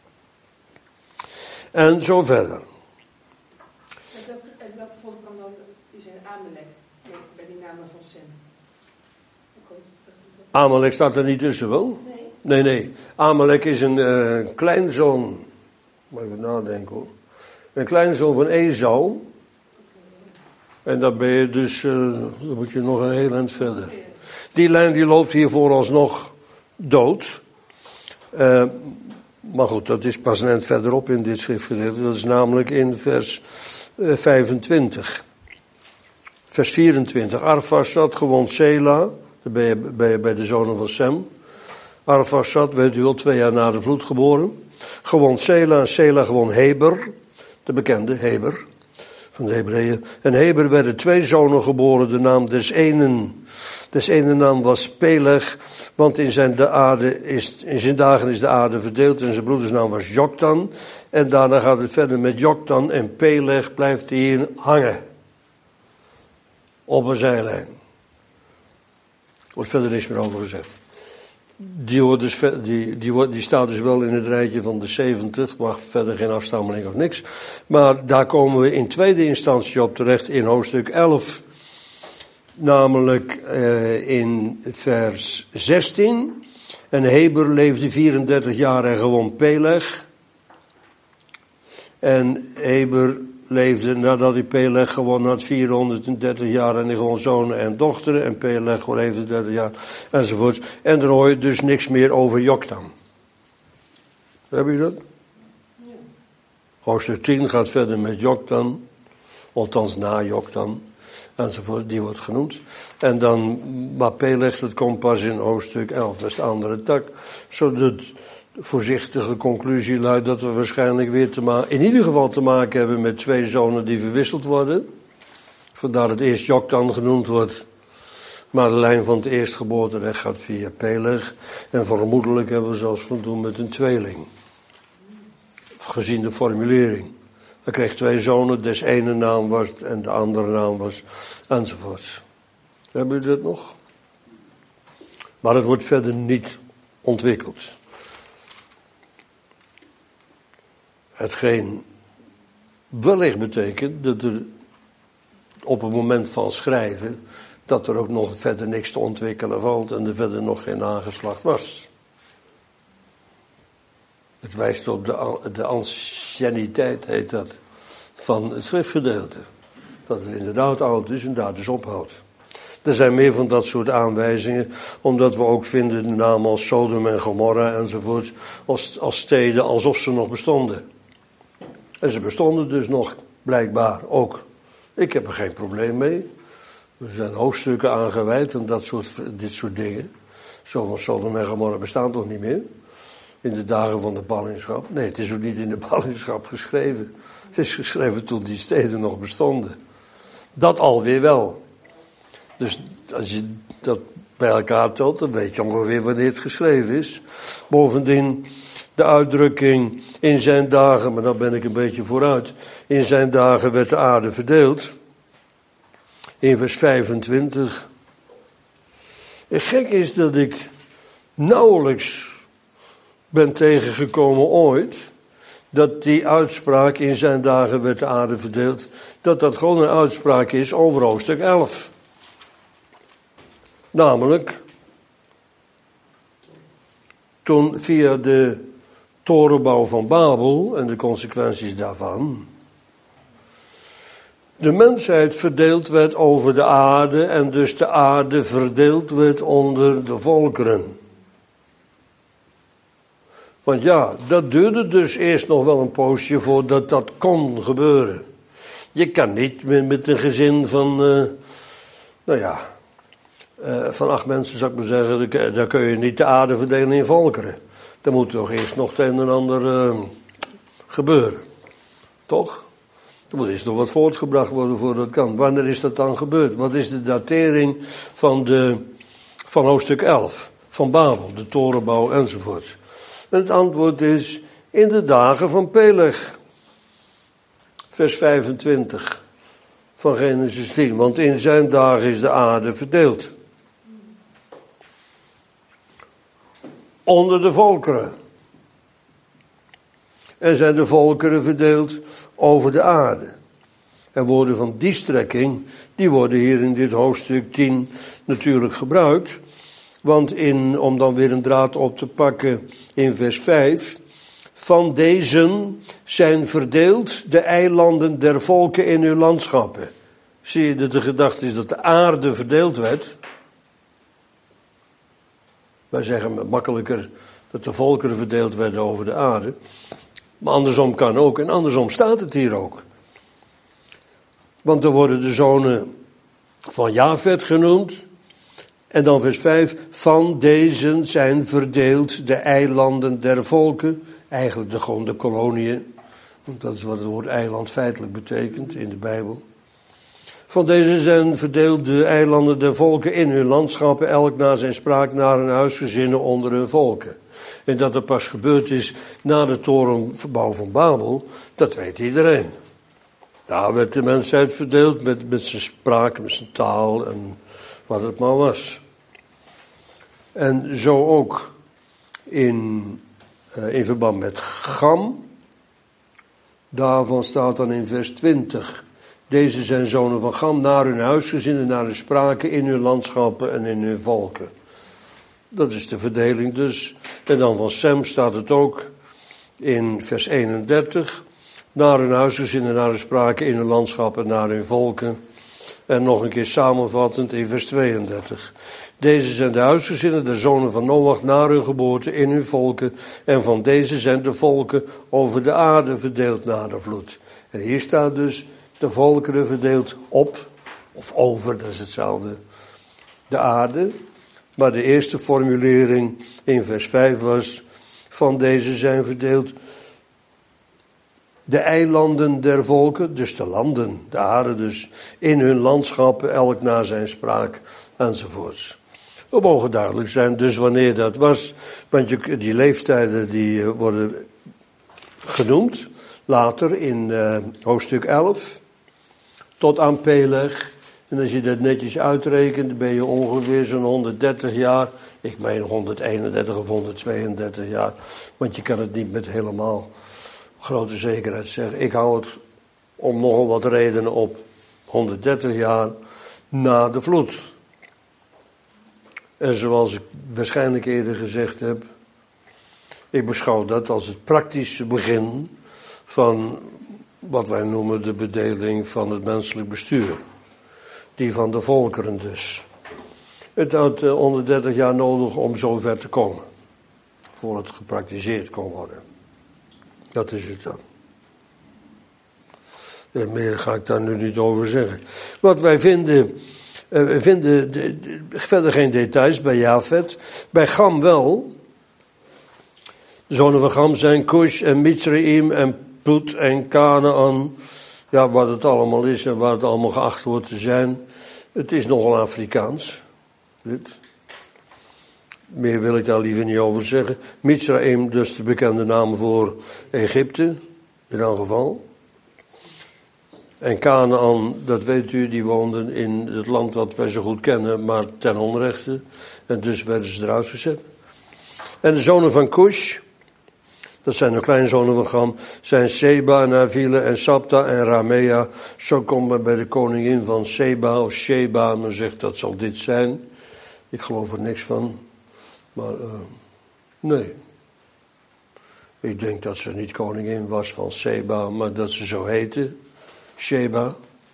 En zo verder. En welk volk kan dan, die zijn Amalek, bij die namen van Sem? Amalek staat er niet tussen, wel? Nee. Nee, nee. Amalek is een uh, kleinzoon, moet even nadenken hoor. Een kleinzoon van Esau. En dan ben je dus, uh, dan moet je nog een heel eind verder. Die lijn die loopt hier vooralsnog dood. Uh, maar goed, dat is pas een eind verderop in dit schriftgedeelte. Dat is namelijk in vers uh, vijfentwintig. Vers vierentwintig. Arphaxad gewond Sela. Dan ben je, ben je bij de zonen van Sem. Arphaxad, weet u wel, twee jaar na de vloed geboren. Gewond Sela en Sela gewond Heber. De bekende Heber. van de Hebreeën. En Heber werden twee zonen geboren, de naam des enen. Des ene naam was Peleg, want in zijn, de aarde is, in zijn dagen is de aarde verdeeld. En zijn broeders naam was Joktan. En daarna gaat het verder met Joktan en Peleg blijft hier hangen. Op een zijlijn. Wordt verder niks meer over gezegd. Die, wordt dus, die, die, wordt, die staat dus wel in het rijtje van de zeventig, mag verder geen afstammeling of niks. Maar daar komen we in tweede instantie op terecht in hoofdstuk elf. Namelijk uh, in vers zestien. En Heber leefde vierendertig jaar en gewoon Peleg. En Heber leefde nadat hij Peleg gewoon had vierhonderddertig jaar en hij gewoon zonen en dochteren. En Peleg gewoon even dertig jaar enzovoort. En dan hoor je dus niks meer over Joktan. Heb je dat? Ja. Hoofdstuk tien gaat verder met Joktan. Althans na Joktan. Enzovoort, die wordt genoemd. En dan, maar Peleg, dat komt pas in hoofdstuk elf, dat is de andere tak. Zodat de voorzichtige conclusie luidt dat we waarschijnlijk weer te maken, in ieder geval te maken hebben met twee zonen die verwisseld worden. Vandaar dat eerst Joktan genoemd wordt. Maar de lijn van het eerstgeboorterecht gaat via Peleg. En vermoedelijk hebben we zoals van doen met een tweeling. Gezien de formulering. Hij kreeg twee zonen, des ene naam was en de andere naam was enzovoorts. Hebben jullie dat nog? Maar het wordt verder niet ontwikkeld. Hetgeen wellicht betekent dat er op het moment van schrijven, dat er ook nog verder niks te ontwikkelen valt en er verder nog geen nageslacht was. Het wijst op de, de anciëniteit, heet dat, van het schriftgedeelte. Dat het inderdaad oud is en daar dus ophoudt. Er zijn meer van dat soort aanwijzingen, omdat we ook vinden de namen als Sodom en Gomorra enzovoort, als, als steden alsof ze nog bestonden. En ze bestonden dus nog, blijkbaar ook. Ik heb er geen probleem mee. Er zijn hoofdstukken aangewijd en dat soort, dit soort dingen. Zo van Sodom en Gomorra bestaan toch niet meer? In de dagen van de ballingschap. Nee, het is ook niet in de ballingschap geschreven. Het is geschreven toen die steden nog bestonden. Dat alweer wel. Dus als je dat bij elkaar telt, dan weet je ongeveer wanneer het geschreven is. Bovendien, de uitdrukking in zijn dagen, maar dan ben ik een beetje vooruit. In zijn dagen werd de aarde verdeeld. In vers vijfentwintig. En gek is dat ik nauwelijks ben tegengekomen ooit, dat die uitspraak in zijn dagen werd de aarde verdeeld, dat dat gewoon een uitspraak is over hoofdstuk elf. Namelijk, toen via de torenbouw van Babel en de consequenties daarvan, de mensheid verdeeld werd over de aarde en dus de aarde verdeeld werd onder de volkeren. Want ja, dat duurde dus eerst nog wel een poosje voordat dat kon gebeuren. Je kan niet met, met een gezin van, uh, nou ja, uh, van acht mensen zou ik maar zeggen, daar kun je niet de aarde verdelen in volkeren. Dan moet toch eerst nog het een en ander uh, gebeuren. Toch? Er moet eerst nog wat voortgebracht worden voordat dat kan. Wanneer is dat dan gebeurd? Wat is de datering van, de, van hoofdstuk elf? Van Babel, de torenbouw enzovoort. En het antwoord is in de dagen van Peleg. Vers vijfentwintig van Genesis tien. Want in zijn dagen is de aarde verdeeld. Onder de volkeren. En zijn de volkeren verdeeld over de aarde. En woorden van die strekking, die worden hier in dit hoofdstuk tien natuurlijk gebruikt. Want in, om dan weer een draad op te pakken in vers vijf. Van deze zijn verdeeld de eilanden der volken in uw landschappen. Zie je dat de gedachte is dat de aarde verdeeld werd. Wij zeggen makkelijker dat de volkeren verdeeld werden over de aarde. Maar andersom kan ook. En andersom staat het hier ook. Want er worden de zonen van Jafet genoemd. En dan vers vijf. Van deze zijn verdeeld de eilanden der volken. Eigenlijk de, gewoon de koloniën Dat is wat het woord eiland feitelijk betekent in de Bijbel. Van deze zijn verdeeld de eilanden der volken in hun landschappen, elk naar zijn spraak, naar hun huisgezinnen onder hun volken. En dat er pas gebeurd is na de torenbouw van Babel, dat weet iedereen. Daar werd de mensheid verdeeld met, met zijn spraak, met zijn taal en wat het maar was. En zo ook in, uh, in verband met Cham. Daarvan staat dan in vers twintig. Deze zijn zonen van Cham naar hun huisgezinnen, naar hun spraken, in hun landschappen en in hun volken. Dat is de verdeling dus. En dan van Sem staat het ook in vers eenendertig. Naar hun huisgezinnen, naar hun spraken, in hun landschappen, naar hun volken. En nog een keer samenvattend in vers tweeëndertig. Deze zijn de huisgezinnen, de zonen van Noach, naar hun geboorte, in hun volken. En van deze zijn de volken over de aarde verdeeld na de vloed. En hier staat dus de volkeren verdeeld op, of over, dat is hetzelfde, de aarde. Maar de eerste formulering in vers vijf was, van deze zijn verdeeld de eilanden der volken, dus de landen, de aarde dus, in hun landschappen, elk naar zijn spraak, enzovoorts. We mogen duidelijk zijn, dus wanneer dat was, want je, die leeftijden die worden genoemd, later in uh, hoofdstuk elf, tot aan Peleg. En als je dat netjes uitrekent, dan ben je ongeveer zo'n honderddertig jaar, ik meen honderdeenendertig of honderdtweeëndertig jaar, want je kan het niet met helemaal grote zekerheid zeggen. Ik hou het om nogal wat redenen op honderddertig jaar na de vloed. En zoals ik waarschijnlijk eerder gezegd heb, ik beschouw dat als het praktische begin van wat wij noemen de bedeling van het menselijk bestuur. Die van de volkeren dus. Het had honderddertig jaar nodig om zover te komen. Voor het gepraktiseerd kon worden. Dat is het dan. En meer ga ik daar nu niet over zeggen. Wat wij vinden, uh, we vinden de, de, verder geen details bij Jafet. Bij Cham wel. De zonen van Cham zijn Cush en Mitzraim en Put en Canaan. Ja, wat het allemaal is en waar het allemaal geacht wordt te zijn. Het is nogal Afrikaans. Dit. Meer wil ik daar liever niet over zeggen. Mitzraim, dus de bekende naam voor Egypte, in elk geval. En Canaan, dat weet u, die woonden in het land wat wij zo goed kennen, maar ten onrechte. En dus werden ze eruit gezet. En de zonen van Cush, dat zijn de kleinzonen van Cham, zijn Seba en Havila en Sabta en Ramea. Zo komt men bij de koningin van Seba of Sheba en men zegt dat zal dit zijn. Ik geloof er niks van. Maar uh, nee. Ik denk dat ze niet koningin was van Seba, maar dat ze zo heette. Sheba.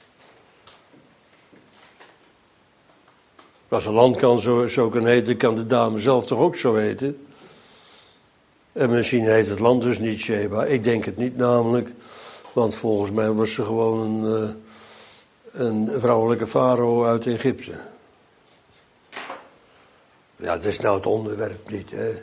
Als een land kan zo, zo kan heten, kan de dame zelf toch ook zo heten. En misschien heet het land dus niet Sheba. Ik denk het niet namelijk. Want volgens mij was ze gewoon een, uh, een vrouwelijke farao uit Egypte. Ja, dat is nou het onderwerp niet, hè.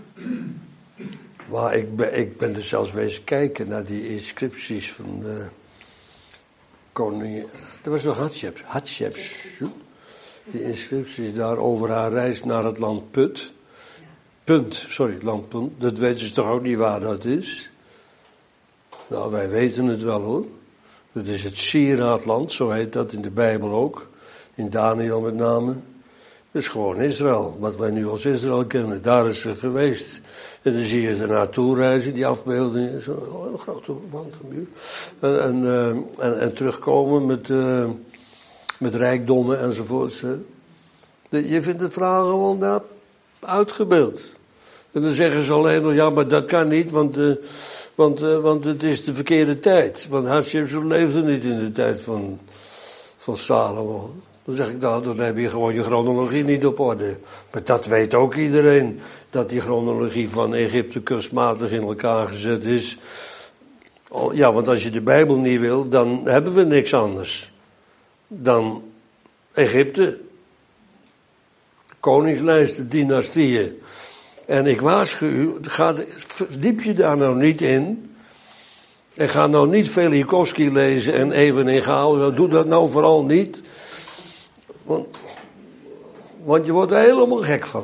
Maar ik ben, ik ben er zelfs wezen kijken naar die inscripties van de koningin. Dat was nog Hatshepsut. Hatshepsut. Die inscripties daar over haar reis naar het land Put. Punt, sorry, het land Punt. Dat weten ze toch ook niet waar dat is? Nou, wij weten het wel hoor. Dat is het sieraadland, zo heet dat in de Bijbel ook. In Daniel met name. Dat is gewoon Israël, wat wij nu als Israël kennen. Daar is ze geweest. En dan zie je ze naartoe reizen, die afbeeldingen. Zo, een grote wandmuur. En, en, uh, en, en terugkomen met, uh, met rijkdommen enzovoort. Je vindt de vragen gewoon daar uitgebeeld. En dan zeggen ze alleen nog, ja, maar dat kan niet, want, uh, want, uh, want het is de verkeerde tijd. Want Hatshepsut leefde niet in de tijd van, van Salomo. Dan zeg ik, nou, dan heb je gewoon je chronologie niet op orde. Maar dat weet ook iedereen, dat die chronologie van Egypte kunstmatig in elkaar gezet is. Ja, want als je de Bijbel niet wil, dan hebben we niks anders dan Egypte. Koningslijsten, dynastieën. En ik waarschuw u, ga, verdiep je daar nou niet in. En ga nou niet Velikovsky lezen en even in Gauw. Doe dat nou vooral niet. Want, want je wordt er helemaal gek van.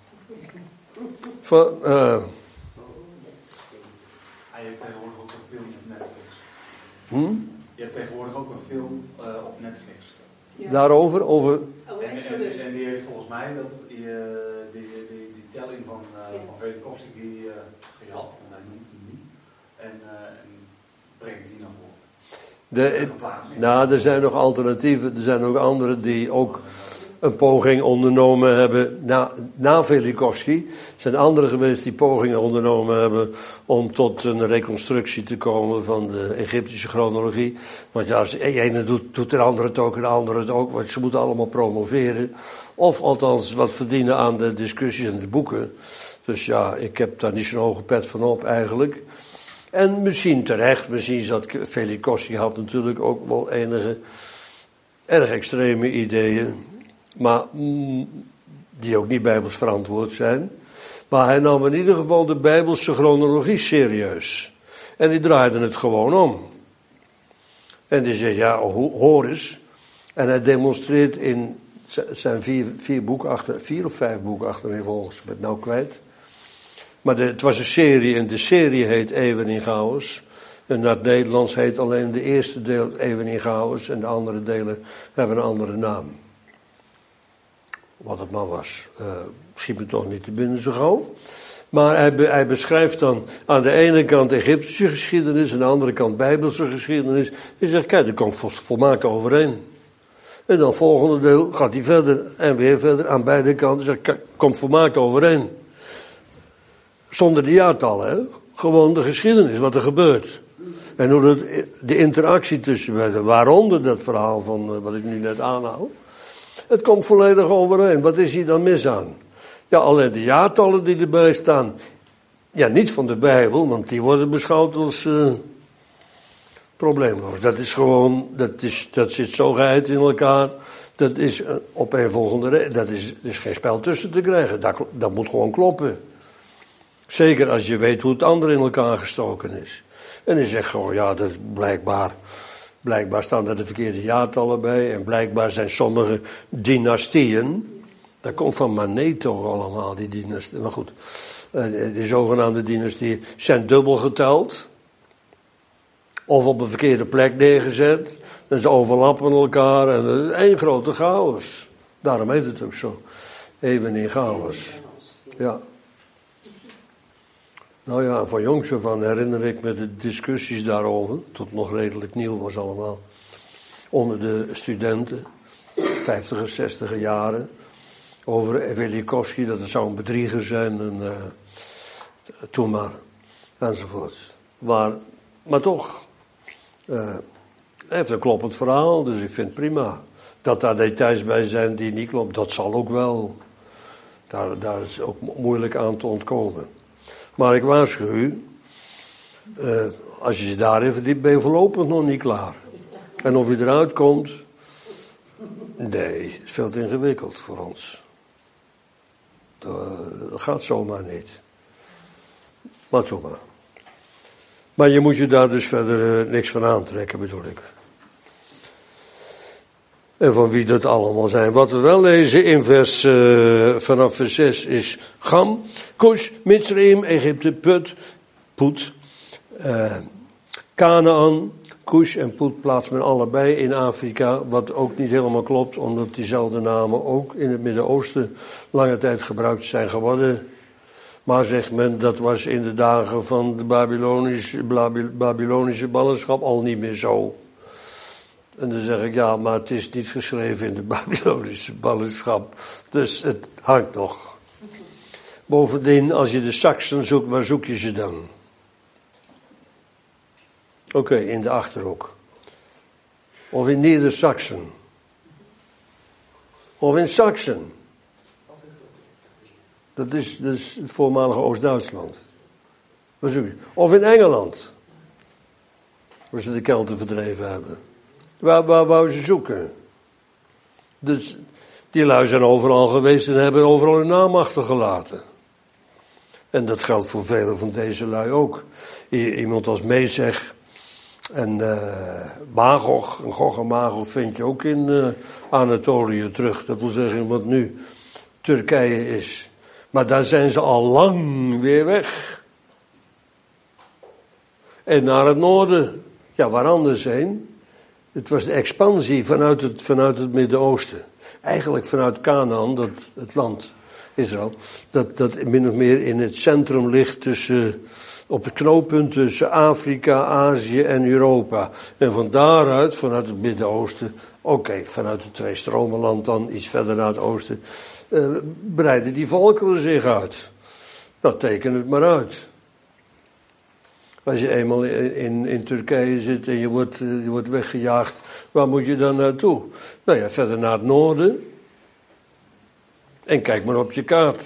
Van, uh, Je hebt tegenwoordig ook een film op Netflix. hm? Je hebt tegenwoordig ook een film uh, op Netflix. Ja. Daarover, over... Oh, En, en, Exodus. en die heeft volgens mij dat, die, uh, die, die, die, die telling van, uh, Ja. van Velikovsky uh, gehad, want hij noemt hem niet. En, uh, en brengt die naar voren. De, nou, er zijn nog alternatieven. Er zijn ook anderen die ook een poging ondernomen hebben na, na Velikovsky. Er zijn anderen geweest die pogingen ondernomen hebben om tot een reconstructie te komen van de Egyptische chronologie. Want ja, als de ene doet, doet de andere het ook en de andere het ook. Want ze moeten allemaal promoveren. Of althans wat verdienen aan de discussies en de boeken. Dus ja, ik heb daar niet zo'n hoge pet van op eigenlijk. En misschien terecht, misschien zat Velikovsky had natuurlijk ook wel enige erg extreme ideeën. Maar mm, die ook niet bijbels verantwoord zijn. Maar hij nam in ieder geval de bijbelse chronologie serieus. En die draaide het gewoon om. En die zegt, ja, hoor eens. En hij demonstreert in zijn vier, vier, boek achter, vier of vijf boeken achtereenvolgens, ik ben het nou kwijt. Maar de, het was een serie en de serie heet Eeuwen in Chaos. En naar het Nederlands heet alleen de eerste deel Eeuwen in Chaos en de andere delen hebben een andere naam. Wat het maar was. Uh, schiet me toch niet te binnen zo gauw. Maar hij, be, hij beschrijft dan aan de ene kant Egyptische geschiedenis, aan de andere kant Bijbelse geschiedenis. Hij zegt, kijk, daar komt vol, volmaakt overeen. En dan volgende deel gaat hij verder en weer verder aan beide kanten. Zegt, kijk, komt volmaakt overeen. Zonder de jaartallen, hè. Gewoon de geschiedenis, wat er gebeurt. En hoe het, de interactie tussen beiden, waaronder dat verhaal van uh, wat ik nu net aanhaal. Het komt volledig overeen. Wat is hier dan mis aan? Ja, alleen de jaartallen die erbij staan. Ja, niet van de Bijbel, want die worden beschouwd als uh, probleemloos. Dat is gewoon, dat, is, dat zit zo geheid in elkaar. Dat is uh, opeenvolgende reden. Dat is, er is geen spel tussen te krijgen. Dat, dat moet gewoon kloppen. Zeker als je weet hoe het andere in elkaar gestoken is. En hij zegt gewoon, ja, dat is blijkbaar... Blijkbaar staan er de verkeerde jaartallen bij. En blijkbaar zijn sommige dynastieën. Dat komt van Manetho allemaal, die dynastieën. Maar goed, de zogenaamde dynastieën zijn dubbel geteld. Of op een verkeerde plek neergezet. En ze overlappen elkaar. En het is één grote chaos. Daarom heet het ook zo. Even in chaos. Ja. Nou ja, van jongs af aan herinner ik me de discussies daarover, tot nog redelijk nieuw was allemaal, onder de studenten, vijftiger, zestiger jaren, over Velikovsky, dat het zou een bedrieger zijn, en uh, toen maar, enzovoort. Maar, maar toch, uh, hij heeft een kloppend verhaal, dus ik vind het prima. Dat daar details bij zijn die niet kloppen, dat zal ook wel. Daar, daar is ook moeilijk aan te ontkomen. Maar ik waarschuw u, uh, als je je daarin verdiept, ben je voorlopig nog niet klaar. En of je eruit komt, nee, is veel te ingewikkeld voor ons. Dat, dat gaat zomaar niet. Maar zomaar. Maar je moet je daar dus verder uh, niks van aantrekken, bedoel ik. En van wie dat allemaal zijn. Wat we wel lezen in vers, uh, vanaf vers zes is Gam, Kush, Mitzraim, Egypte, Put, Put, uh, Canaan, Kush en Put plaatst men allebei in Afrika, wat ook niet helemaal klopt, omdat diezelfde namen ook in het Midden-Oosten lange tijd gebruikt zijn geworden. Maar zegt men, dat was in de dagen van de Babylonische, Babylonische ballingschap al niet meer zo. En dan zeg ik, ja, maar het is niet geschreven in de Babylonische ballingschap. Dus het hangt nog. Bovendien, als je de Saksen zoekt, waar zoek je ze dan? Oké, okay, in de Achterhoek. Of in Nieder-Saksen. Of in Saksen. Dat is, dat is het voormalige Oost-Duitsland. Waar zoek je? Of in Engeland. Waar ze de Kelten verdreven hebben. Waar, waar wou ze zoeken? Dus die lui zijn overal geweest en hebben overal hun naam achtergelaten. En dat geldt voor vele van deze lui ook. I- iemand als Mezech En uh, Magog, en Gog en Magog vind je ook in uh, Anatolië terug. Dat wil zeggen wat nu Turkije is. Maar daar zijn ze al lang weer weg. En naar het noorden, ja, waar anders heen. Het was de expansie vanuit het, vanuit het Midden-Oosten. Eigenlijk vanuit Canaan, dat, het land Israël, dat, dat min of meer in het centrum ligt tussen, op het knooppunt tussen Afrika, Azië en Europa. En van daaruit, vanuit het Midden-Oosten, oké, okay, vanuit het Twee-Stromenland dan, iets verder naar het oosten, uh, breiden die volkeren zich uit. Dat teken het maar uit. Als je eenmaal in, in, in Turkije zit en je wordt, je wordt weggejaagd, waar moet je dan naartoe? Nou ja, verder naar het noorden. En kijk maar op je kaart.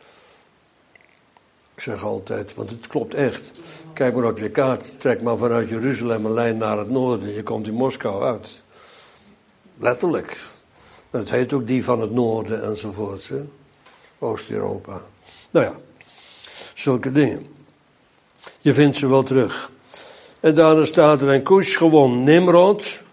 Ik zeg altijd, want het klopt echt. Kijk maar op je kaart, trek maar vanuit Jeruzalem een lijn naar het noorden. Je komt in Moskou uit. Letterlijk. En het heet ook die van het noorden enzovoort. Hè? Oost-Europa. Nou ja, zulke dingen. Je vindt ze wel terug. En daarna staat er en Kush gewon Nimrod.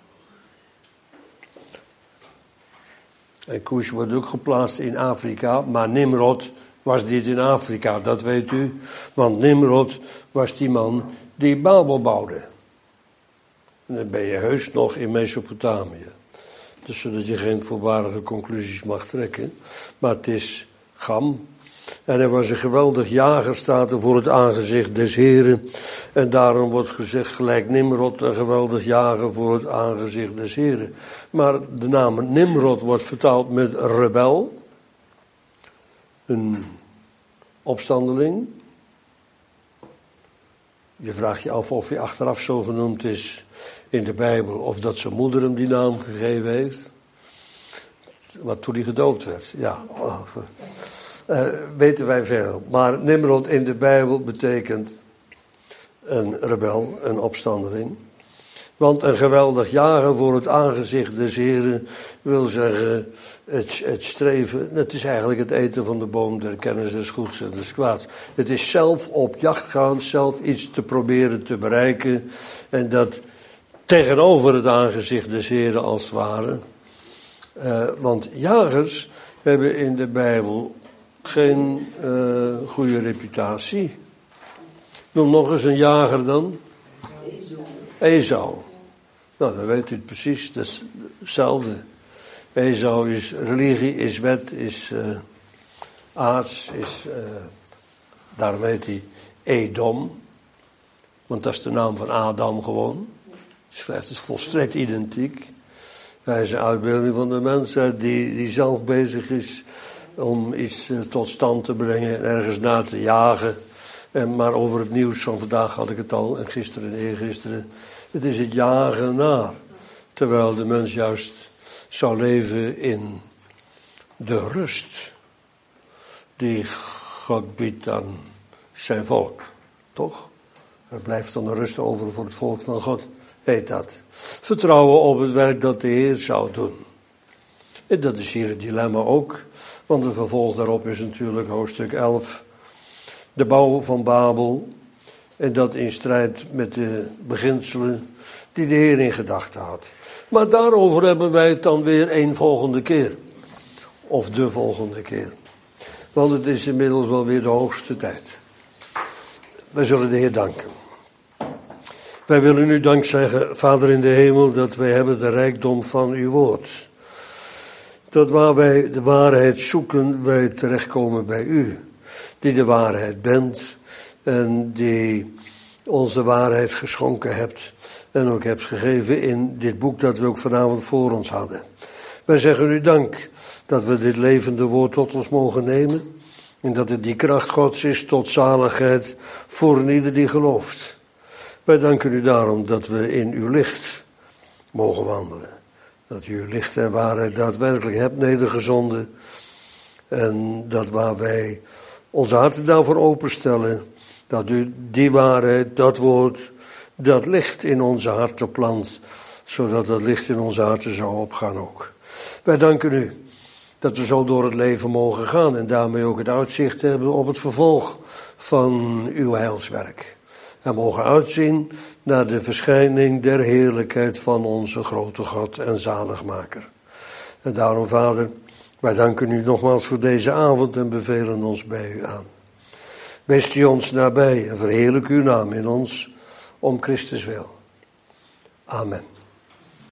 En Kush wordt ook geplaatst in Afrika, maar Nimrod was niet in Afrika, dat weet u. Want Nimrod was die man die Babel bouwde. En dan ben je heus nog in Mesopotamië. Dus zodat je geen voorbarige conclusies mag trekken. Maar het is Gam. En hij was een geweldig jager, staat er, voor het aangezicht des Heren. En daarom wordt gezegd, gelijk Nimrod, een geweldig jager voor het aangezicht des Heren. Maar de naam Nimrod wordt vertaald met rebel. Een opstandeling. Je vraagt je af of hij achteraf zo genoemd is in de Bijbel, of dat zijn moeder hem die naam gegeven heeft. Wat toen hij gedoopt werd, ja. Uh, weten wij veel. Maar Nimrod in de Bijbel betekent een rebel, een opstandeling. Want een geweldig jagen voor het aangezicht des Heren wil zeggen het, het streven. Het is eigenlijk het eten van de boom der kennis des goeds en des kwaads. Het is zelf op jacht gaan, zelf iets te proberen te bereiken. En dat tegenover het aangezicht des Heren als het ware. Uh, want jagers hebben in de Bijbel geen uh, goede reputatie. Noem nog eens een jager dan. Esau. Nou, dan weet u het precies, dat is hetzelfde. Esau is religie, is wet, is uh, aards, is, uh, daarom heet hij Edom. Want dat is de naam van Adam gewoon. Het is volstrekt identiek. Hij is een uitbeelding van de mensheid die, die zelf bezig is om iets uh, tot stand te brengen, ergens na te jagen. En maar over het nieuws van vandaag had ik het al, en gisteren en eergisteren. Het is het jagen naar. Terwijl de mens juist zou leven in de rust die God biedt aan zijn volk. Toch? Er blijft dan rust over voor het volk van God, heet dat. Vertrouwen op het werk dat de Heer zou doen. En dat is hier het dilemma ook. Want de vervolg daarop is natuurlijk hoofdstuk elf. De bouw van Babel. En dat in strijd met de beginselen die de Heer in gedachten had. Maar daarover hebben wij het dan weer een volgende keer. Of de volgende keer. Want het is inmiddels wel weer de hoogste tijd. Wij zullen de Heer danken. Wij willen u dank zeggen, Vader in de hemel, dat wij hebben de rijkdom van uw woord. Dat waar wij de waarheid zoeken, wij terechtkomen bij u. Die de waarheid bent en die ons de waarheid geschonken hebt. En ook hebt gegeven in dit boek dat we ook vanavond voor ons hadden. Wij zeggen u dank dat we dit levende woord tot ons mogen nemen. En dat het die kracht Gods is tot zaligheid voor een ieder die gelooft. Wij danken u daarom dat we in uw licht mogen wandelen. Dat u uw licht en waarheid daadwerkelijk hebt nedergezonden. En dat waar wij onze harten daarvoor openstellen, dat u die waarheid, dat woord, dat licht in onze harten plant, zodat dat licht in onze harten zou opgaan ook. Wij danken u dat we zo door het leven mogen gaan en daarmee ook het uitzicht hebben op het vervolg van uw heilswerk. En mogen uitzien naar de verschijning der heerlijkheid van onze grote God en zaligmaker. En daarom, Vader, wij danken u nogmaals voor deze avond en bevelen ons bij u aan. Wees u ons nabij en verheerlijk uw naam in ons, om Christus wil. Amen.